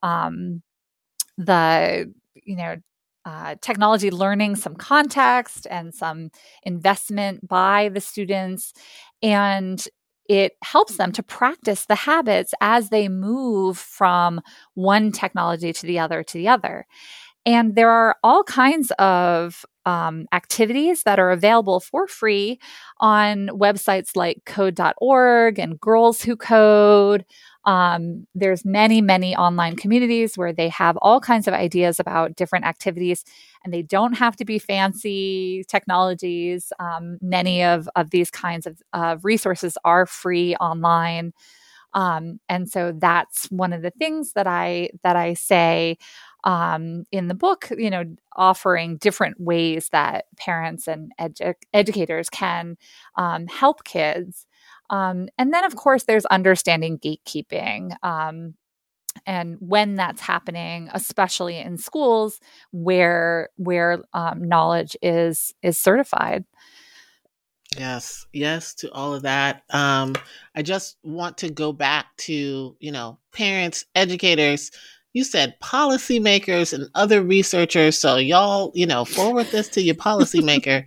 [SPEAKER 5] technology learning some context and some investment by the students, and it helps them to practice the habits as they move from one technology to the other. And there are all kinds of activities that are available for free on websites like code.org and Girls Who Code. There's many, many online communities where they have all kinds of ideas about different activities, and they don't have to be fancy technologies. Many of these kinds of resources are free online. And so that's one of the things that I say in the book, offering different ways that parents and educators can help kids. And then, of course, there's understanding gatekeeping. And when that's happening, especially in schools where knowledge is certified.
[SPEAKER 1] Yes to all of that. I just want to go back to, parents, educators. You said policymakers and other researchers. So y'all, forward this to your policymaker.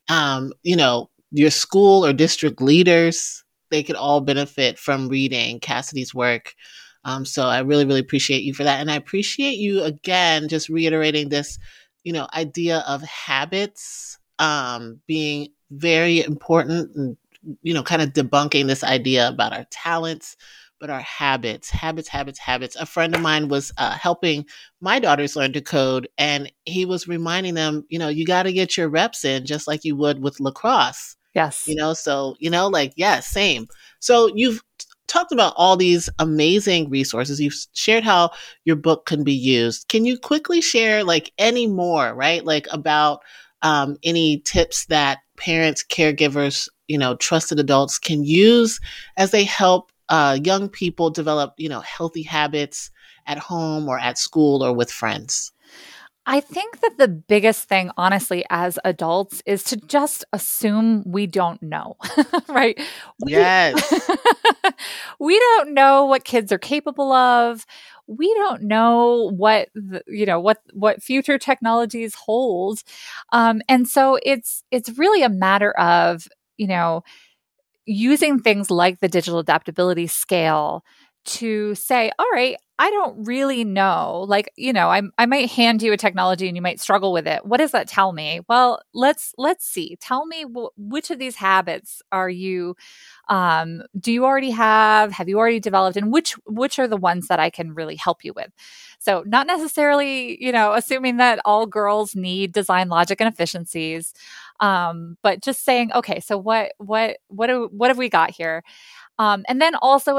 [SPEAKER 1] Your school or district leaders, they could all benefit from reading Cassidy's work. So I really, really appreciate you for that. And I appreciate you, again, just reiterating this, idea of habits being very important and, kind of debunking this idea about our talents, but our habits. A friend of mine was helping my daughters learn to code, and he was reminding them, you got to get your reps in just like you would with lacrosse.
[SPEAKER 5] Yes.
[SPEAKER 1] Same. So you've talked about all these amazing resources. You've shared how your book can be used. Can you quickly share any more, right? About any tips that parents, caregivers, trusted adults can use as they help young people develop, healthy habits at home or at school or with friends?
[SPEAKER 5] I think that the biggest thing, honestly, as adults is to just assume we don't know, right?
[SPEAKER 1] Yes.
[SPEAKER 5] We don't know what kids are capable of. We don't know what future technologies hold. And so it's really a matter of, using things like the digital adaptability scale to say, all right, I don't really know. I might hand you a technology and you might struggle with it. What does that tell me? Well, let's see. Tell me which of these habits are you, do you already have you already developed, and which are the ones that I can really help you with? So not necessarily, assuming that all girls need design logic and efficiencies, but just saying, okay, so what have we got here? And then also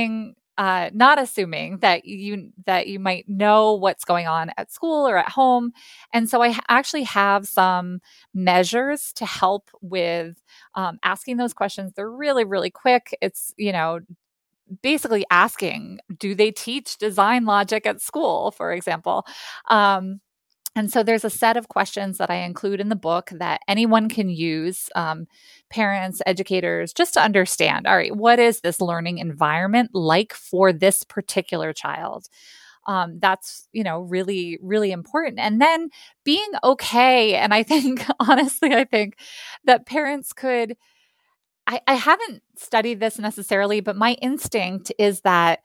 [SPEAKER 5] not assuming that you might know what's going on at school or at home. And so I actually have some measures to help with asking those questions. They're really, really quick. It's, basically asking, do they teach design logic at school, for example? And so there's a set of questions that I include in the book that anyone can use, parents, educators, just to understand, all right, what is this learning environment like for this particular child? That's, really, really important. And then being okay. And I think, honestly, that parents could, I haven't studied this necessarily, but my instinct is that,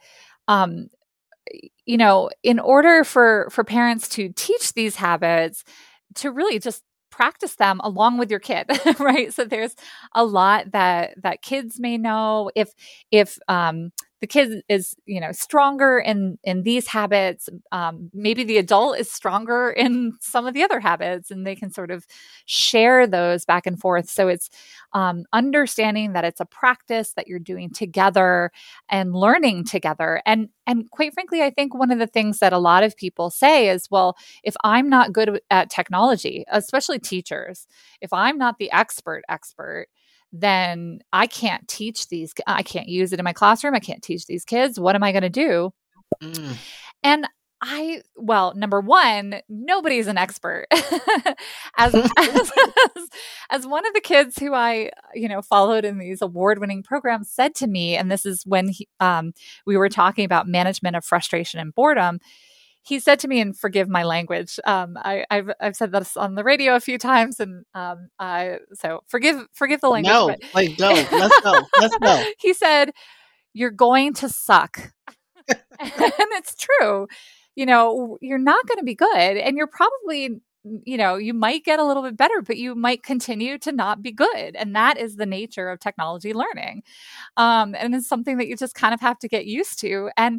[SPEAKER 5] in order for parents to teach these habits, to really just practice them along with your kid, right? So there's a lot that kids may know. If the the kid is, stronger in these habits. Maybe the adult is stronger in some of the other habits, and they can sort of share those back and forth. So it's understanding that it's a practice that you're doing together and learning together. And quite frankly, I think one of the things that a lot of people say is, well, if I'm not good at technology, especially teachers, if I'm not the expert, then I can't teach I can't use it in my classroom. I can't teach these kids. What am I going to do?
[SPEAKER 1] Mm.
[SPEAKER 5] And number one, nobody's an expert. as one of the kids who I, followed in these award-winning programs said to me, and this is when we were talking about management of frustration and boredom. He said to me, and forgive my language, I've said this on the radio a few times, and so forgive the language.
[SPEAKER 1] No, go. Let's go.
[SPEAKER 5] He said, "You're going to suck," and it's true. You're not going to be good, and you're probably, you might get a little bit better, but you might continue to not be good, and that is the nature of technology learning, and it's something that you just kind of have to get used to, and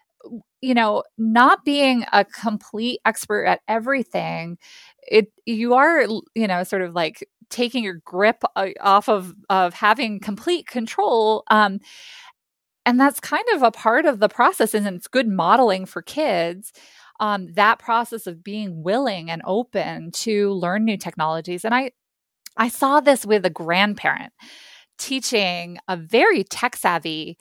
[SPEAKER 5] not being a complete expert at everything, you are, sort of like taking your grip off of having complete control. And that's kind of a part of the process, and it's good modeling for kids. That process of being willing and open to learn new technologies. And I saw this with a grandparent teaching a very tech savvy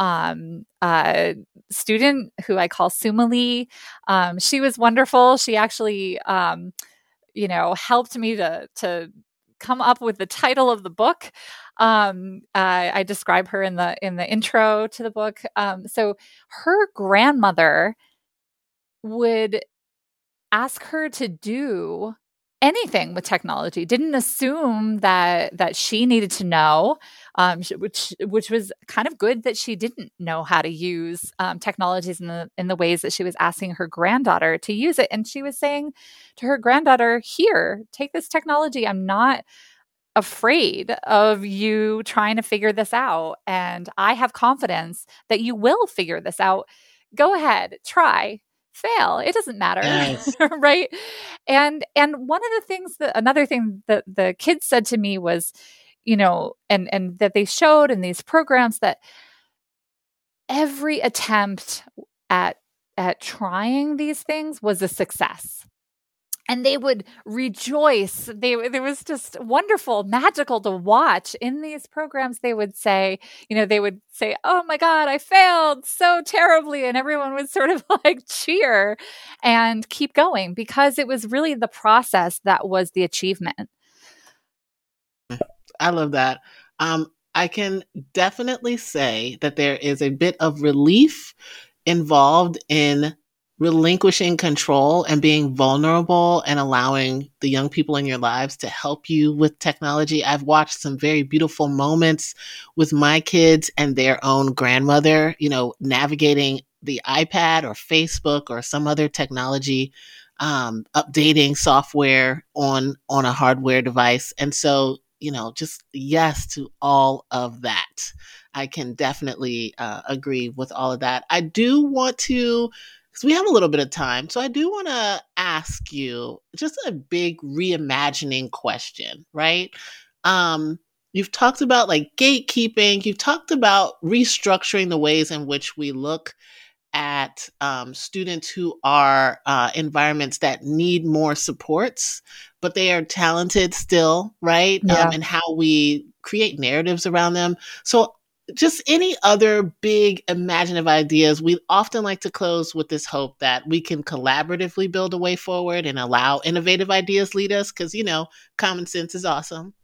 [SPEAKER 5] student who I call Sumali. She was wonderful. She actually, helped me to come up with the title of the book. I describe her in the intro to the book. So her grandmother would ask her to do anything with technology, didn't assume that she needed to know, which was kind of good that she didn't know how to use technologies in the ways that she was asking her granddaughter to use it. And she was saying to her granddaughter, "Here, take this technology. I'm not afraid of you trying to figure this out. And I have confidence that you will figure this out. Go ahead, try. Fail. It doesn't matter."
[SPEAKER 1] Yes.
[SPEAKER 5] Right. And another thing that the kids said to me was, and that they showed in these programs, that every attempt at trying these things was a success. And they would rejoice. There was just wonderful, magical to watch in these programs. They would say, "Oh my God, I failed so terribly." And everyone would sort of like cheer and keep going, because it was really the process that was the achievement.
[SPEAKER 1] I love that. I can definitely say that there is a bit of relief involved in relinquishing control and being vulnerable and allowing the young people in your lives to help you with technology. I've watched some very beautiful moments with my kids and their own grandmother, navigating the iPad or Facebook or some other technology, updating software on a hardware device. And so, just yes to all of that. I can definitely agree with all of that. I do want to, because we have a little bit of time, so I do want to ask you just a big reimagining question, right? You've talked about like gatekeeping. You've talked about restructuring the ways in which we look at students who are environments that need more supports, but they are talented still, right?
[SPEAKER 5] Yeah.
[SPEAKER 1] And how we create narratives around them. So just any other big imaginative ideas. We often like to close with this hope that we can collaboratively build a way forward and allow innovative ideas lead us, because, common sense is awesome.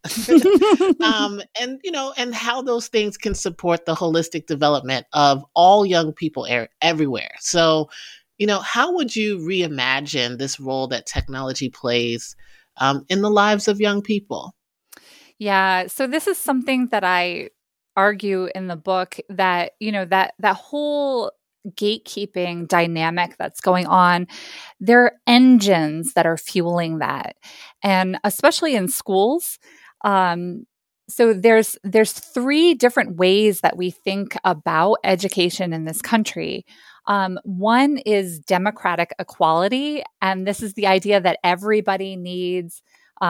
[SPEAKER 1] And how those things can support the holistic development of all young people everywhere. So, how would you reimagine this role that technology plays in the lives of young people?
[SPEAKER 5] Yeah. So this is something that I argue in the book, that that whole gatekeeping dynamic that's going on, there are engines that are fueling that, and especially in schools, So there's three different ways that we think about education in this country. One is democratic equality, and this is the idea that everybody needs,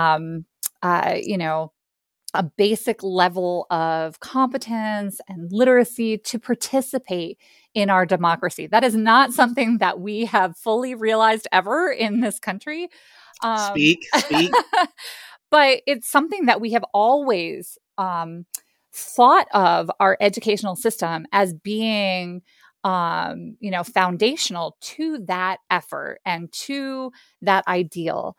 [SPEAKER 5] a basic level of competence and literacy to participate in our democracy. That is not something that we have fully realized ever in this country.
[SPEAKER 1] Speak.
[SPEAKER 5] But it's something that we have always thought of our educational system as being, foundational to that effort and to that ideal.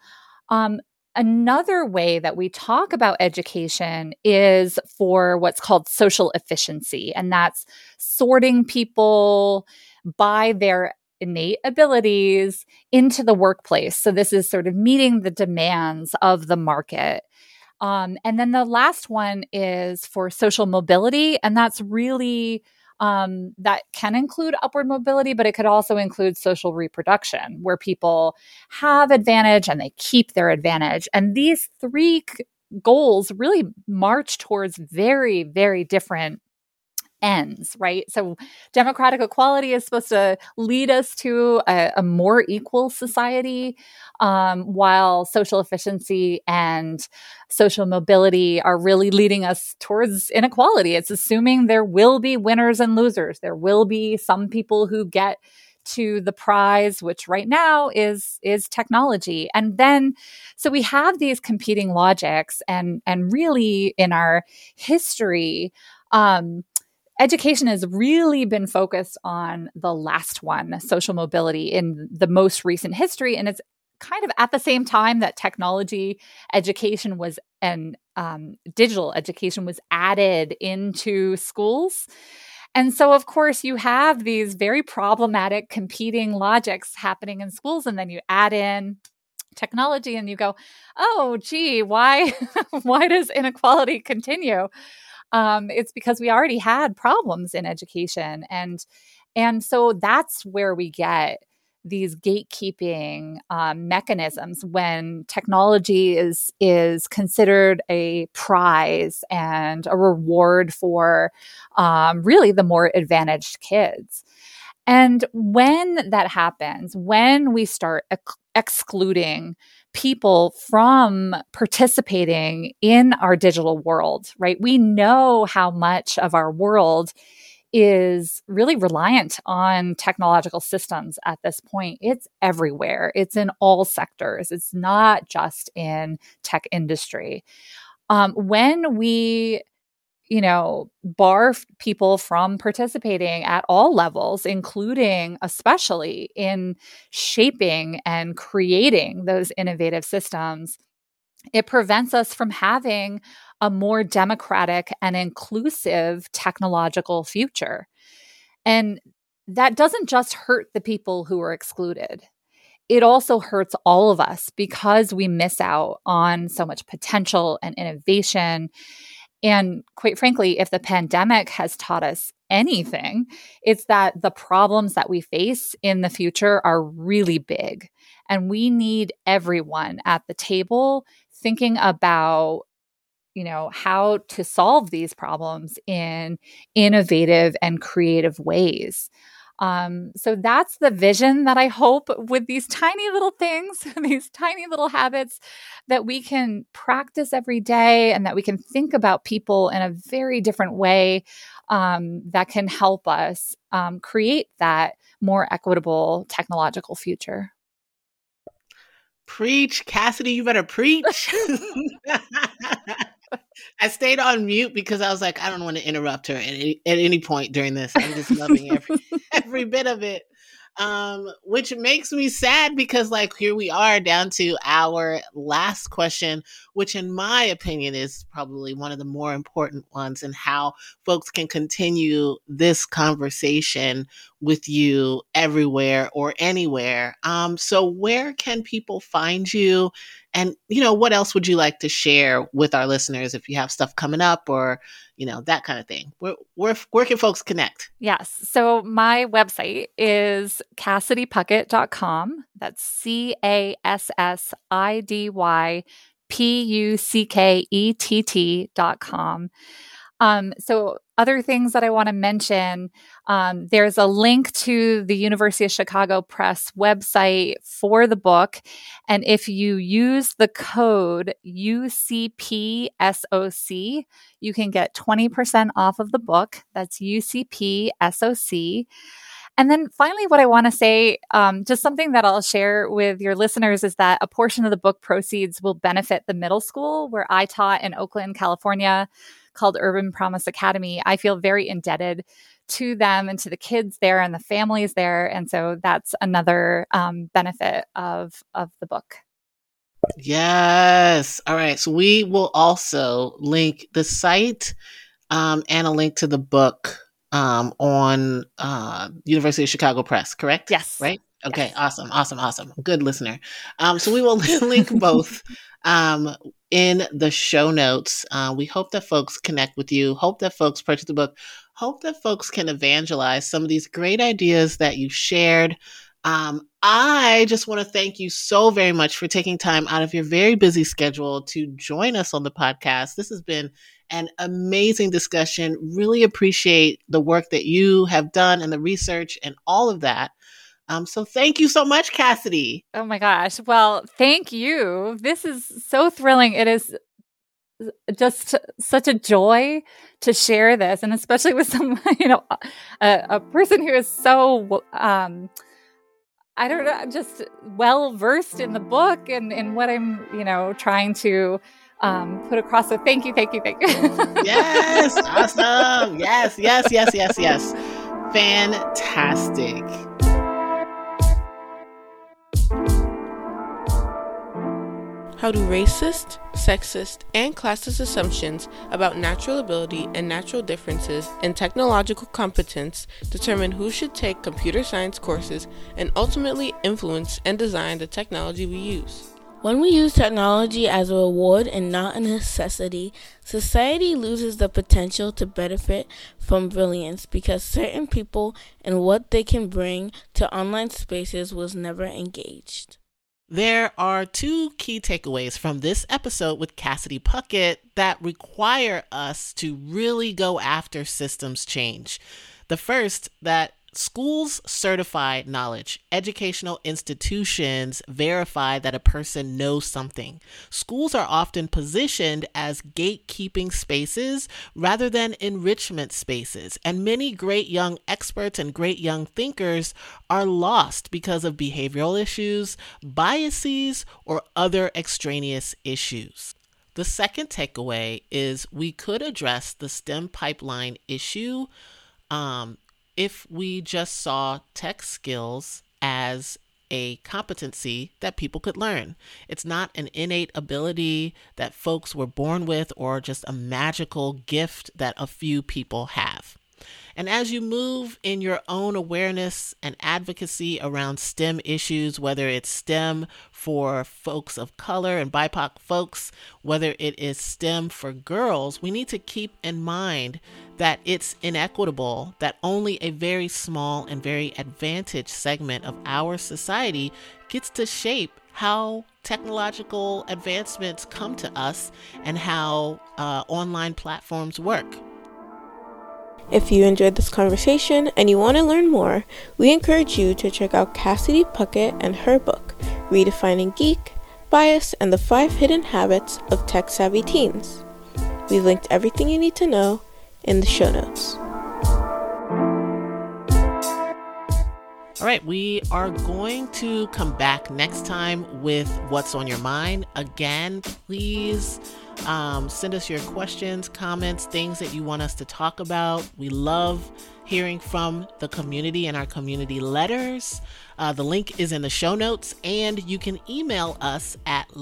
[SPEAKER 5] Another way that we talk about education is for what's called social efficiency, and that's sorting people by their innate abilities into the workplace. So this is sort of meeting the demands of the market. And then the last one is for social mobility, and that's really that can include upward mobility, but it could also include social reproduction, where people have advantage and they keep their advantage. And these three goals really march towards very, very different ends, right? So democratic equality is supposed to lead us to a more equal society, while social efficiency and social mobility are really leading us towards inequality. It's assuming there will be winners and losers. There will be some people who get to the prize, which right now is technology. And then, so we have these competing logics, and really in our history, education has really been focused on the last one, social mobility, in the most recent history. And it's kind of at the same time that technology education was and digital education was added into schools. And so, of course, you have these very problematic competing logics happening in schools. And then you add in technology and you go, oh, gee, why does inequality continue? It's because we already had problems in education. And so that's where we get these gatekeeping mechanisms when technology is considered a prize and a reward for really the more advantaged kids. And when that happens, when we start excluding people from participating in our digital world, right? We know how much of our world is really reliant on technological systems at this point. It's everywhere. It's in all sectors. It's not just in tech industry. When we bar people from participating at all levels, including especially in shaping and creating those innovative systems, it prevents us from having a more democratic and inclusive technological future. And that doesn't just hurt the people who are excluded. It also hurts all of us because we miss out on so much potential and innovation. And quite frankly, if the pandemic has taught us anything, it's that the problems that we face in the future are really big. And we need everyone at the table thinking about, how to solve these problems in innovative and creative ways. So that's the vision that I hope with these tiny little things, these tiny little habits that we can practice every day and that we can think about people in a very different way, that can help us create that more equitable technological future.
[SPEAKER 1] Preach, Cassidy, you better preach. I stayed on mute because I was like, I don't want to interrupt her at any point during this. I'm just loving every bit of it. Which makes me sad because here we are down to our last question, which in my opinion is probably one of the more important ones, and how folks can continue this conversation with you everywhere or anywhere. So where can people find you? And, what else would you like to share with our listeners if you have stuff coming up or, that kind of thing? Where can folks connect?
[SPEAKER 5] Yes. So my website is CassidyPuckett.com. That's CassidyPuckett.com. puckett.com. So other things that I want to mention, there's a link to the University of Chicago Press website for the book. And if you use the code UCPSOC, you can get 20% off of the book. That's UCPSOC. And then finally, what I want to say, just something that I'll share with your listeners, is that a portion of the book proceeds will benefit the middle school where I taught in Oakland, California, called Urban Promise Academy. I feel very indebted to them and to the kids there and the families there. And so that's another benefit of the book.
[SPEAKER 1] Yes. All right. So we will also link the site and a link to the book on University of Chicago Press, correct?
[SPEAKER 5] Yes.
[SPEAKER 1] Right? Okay.
[SPEAKER 5] Yes.
[SPEAKER 1] Awesome. Good listener. So we will link both in the show notes. We hope that folks connect with you, hope that folks purchase the book, hope that folks can evangelize some of these great ideas that you shared. I just want to thank you so very much for taking time out of your very busy schedule to join us on the podcast. This has been an amazing discussion. Really appreciate the work that you have done and the research and all of that. So thank you so much, Cassidy.
[SPEAKER 5] Oh my gosh. Well, thank you. This is so thrilling. It is just such a joy to share this, and especially with some, a person who is so, I don't know, just well versed in the book and what I'm, trying to put across. So thank you.
[SPEAKER 1] Yes. Awesome. Yes. Fantastic.
[SPEAKER 3] How do racist, sexist, and classist assumptions about natural ability and natural differences in technological competence determine who should take computer science courses and ultimately influence and design the technology we use?
[SPEAKER 2] When we use technology as a reward and not a necessity, society loses the potential to benefit from brilliance because certain people and what they can bring to online spaces was never engaged.
[SPEAKER 1] There are two key takeaways from this episode with Cassidy Puckett that require us to really go after systems change. The first, that schools certify knowledge. Educational institutions verify that a person knows something. Schools are often positioned as gatekeeping spaces rather than enrichment spaces. And many great young experts and great young thinkers are lost because of behavioral issues, biases, or other extraneous issues. The second takeaway is we could address the STEM pipeline issue if we just saw tech skills as a competency that people could learn. It's not an innate ability that folks were born with or just a magical gift that a few people have. And as you move in your own awareness and advocacy around STEM issues, whether it's STEM for folks of color and BIPOC folks, whether it is STEM for girls, we need to keep in mind that it's inequitable, that only a very small and very advantaged segment of our society gets to shape how technological advancements come to us and how online platforms work.
[SPEAKER 4] If you enjoyed this conversation and you want to learn more, we encourage you to check out Cassidy Puckett and her book, Redefining Geek, Bias, and the 5 Hidden Habits of Tech-Savvy Teens. We've linked everything you need to know in the show notes.
[SPEAKER 1] All right, we are going to come back next time with What's on Your Mind. Again, please send us your questions, comments, things that you want us to talk about. We love hearing from the community and our community letters. The link is in the show notes, and you can email us at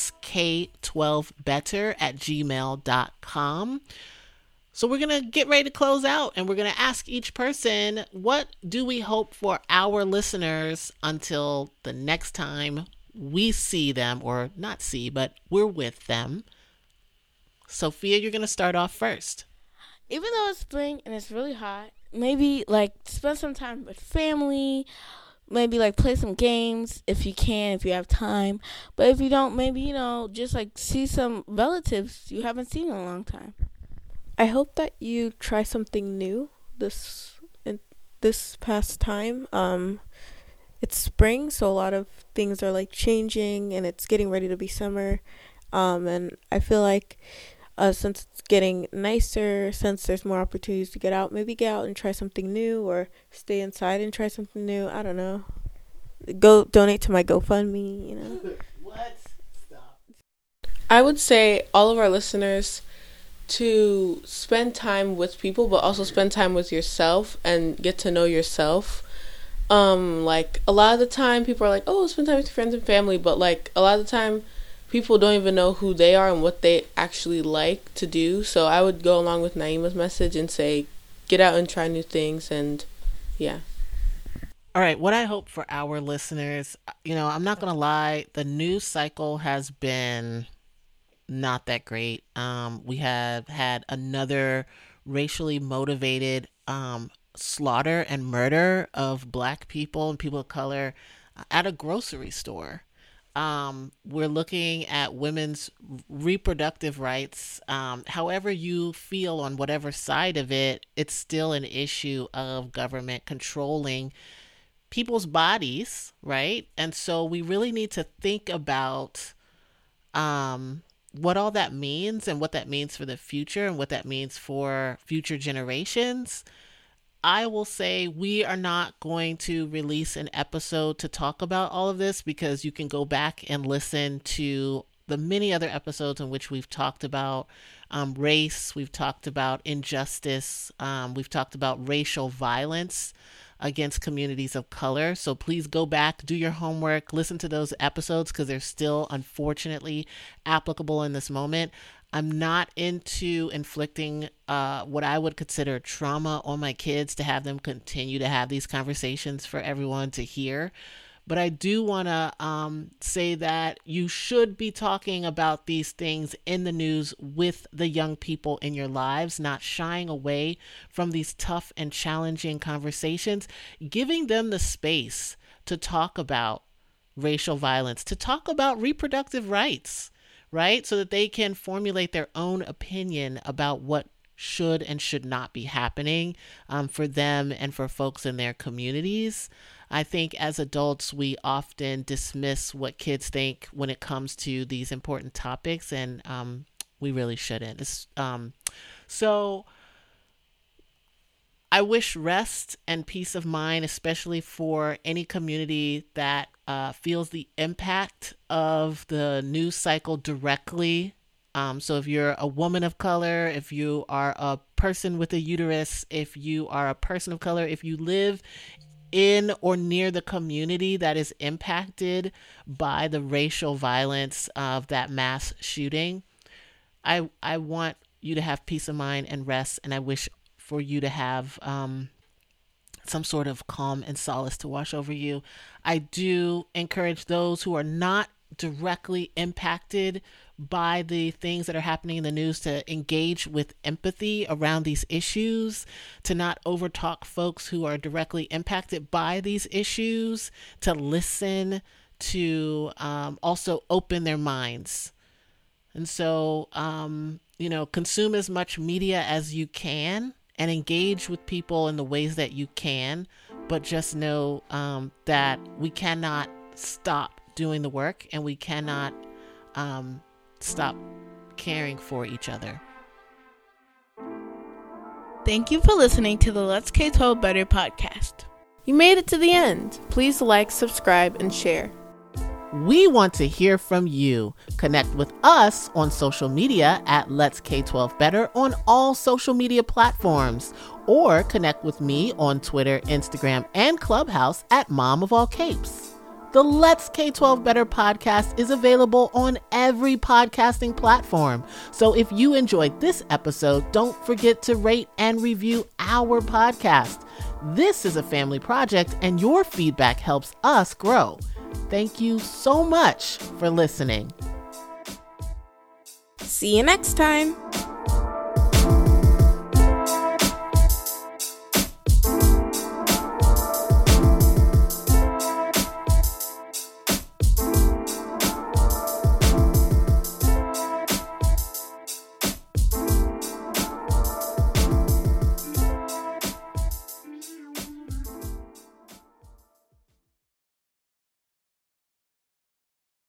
[SPEAKER 1] letsk12better@gmail.com. So we're going to get ready to close out, and we're going to ask each person, what do we hope for our listeners until the next time we see them, or not see, but we're with them? Sophia, you're going to start off first.
[SPEAKER 2] Even though it's spring and it's really hot, maybe spend some time with family, maybe like play some games if you can, if you have time. But if you don't, maybe, just like see some relatives you haven't seen in a long time.
[SPEAKER 4] I hope that you try something new this past time. It's spring, so a lot of things are like changing, and it's getting ready to be summer. And I feel like since it's getting nicer, since there's more opportunities to get out, maybe get out and try something new, or stay inside and try something new. I don't know. Go donate to my GoFundMe,
[SPEAKER 1] What? Stop.
[SPEAKER 3] I would say all of our listeners to spend time with people, but also spend time with yourself and get to know yourself. Like a lot of the time people are like, oh, spend time with your friends and family, but like a lot of the time people don't even know who they are and what they actually like to do. So I would go along with Naima's message and say, get out and try new things. And yeah.
[SPEAKER 1] All right. What I hope for our listeners, I'm not going to lie. The news cycle has been not that great. We have had another racially motivated slaughter and murder of Black people and people of color at a grocery store. We're looking at women's reproductive rights. However you feel on whatever side of it, it's still an issue of government controlling people's bodies, right? And so we really need to think about what all that means and what that means for the future and what that means for future generations. I will say we are not going to release an episode to talk about all of this, because you can go back and listen to the many other episodes in which we've talked about race, we've talked about injustice, we've talked about racial violence against communities of color. So please go back, do your homework, listen to those episodes, because they're still unfortunately applicable in this moment. I'm not into inflicting what I would consider trauma on my kids to have them continue to have these conversations for everyone to hear. But I do want to say that you should be talking about these things in the news with the young people in your lives, not shying away from these tough and challenging conversations, giving them the space to talk about racial violence, to talk about reproductive rights, right? So that they can formulate their own opinion about what should and should not be happening for them and for folks in their communities. I think as adults, we often dismiss what kids think when it comes to these important topics, and we really shouldn't. So I wish rest and peace of mind, especially for any community that feels the impact of the news cycle directly. So if you're a woman of color, if you are a person with a uterus, if you are a person of color, if you live in or near the community that is impacted by the racial violence of that mass shooting, I want you to have peace of mind and rest, and I wish for you to have some sort of calm and solace to wash over you. I do encourage those who are not directly impacted by the things that are happening in the news to engage with empathy around these issues, to not overtalk folks who are directly impacted by these issues, to listen, to also open their minds. And so, consume as much media as you can and engage with people in the ways that you can, but just know that we cannot stop doing the work, and we cannot stop caring for each other.
[SPEAKER 2] Thank you for listening to the Let's K-12 Better podcast.
[SPEAKER 3] You made it to the end. Please like, subscribe, and share.
[SPEAKER 1] We want to hear from you. Connect with us on social media at Let's K-12 Better on all social media platforms, or connect with me on Twitter, Instagram, and Clubhouse at Mom of All Capes. The Let's K-12 Better podcast is available on every podcasting platform. So if you enjoyed this episode, don't forget to rate and review our podcast. This is a family project, and your feedback helps us grow. Thank you so much for listening.
[SPEAKER 4] See you next time.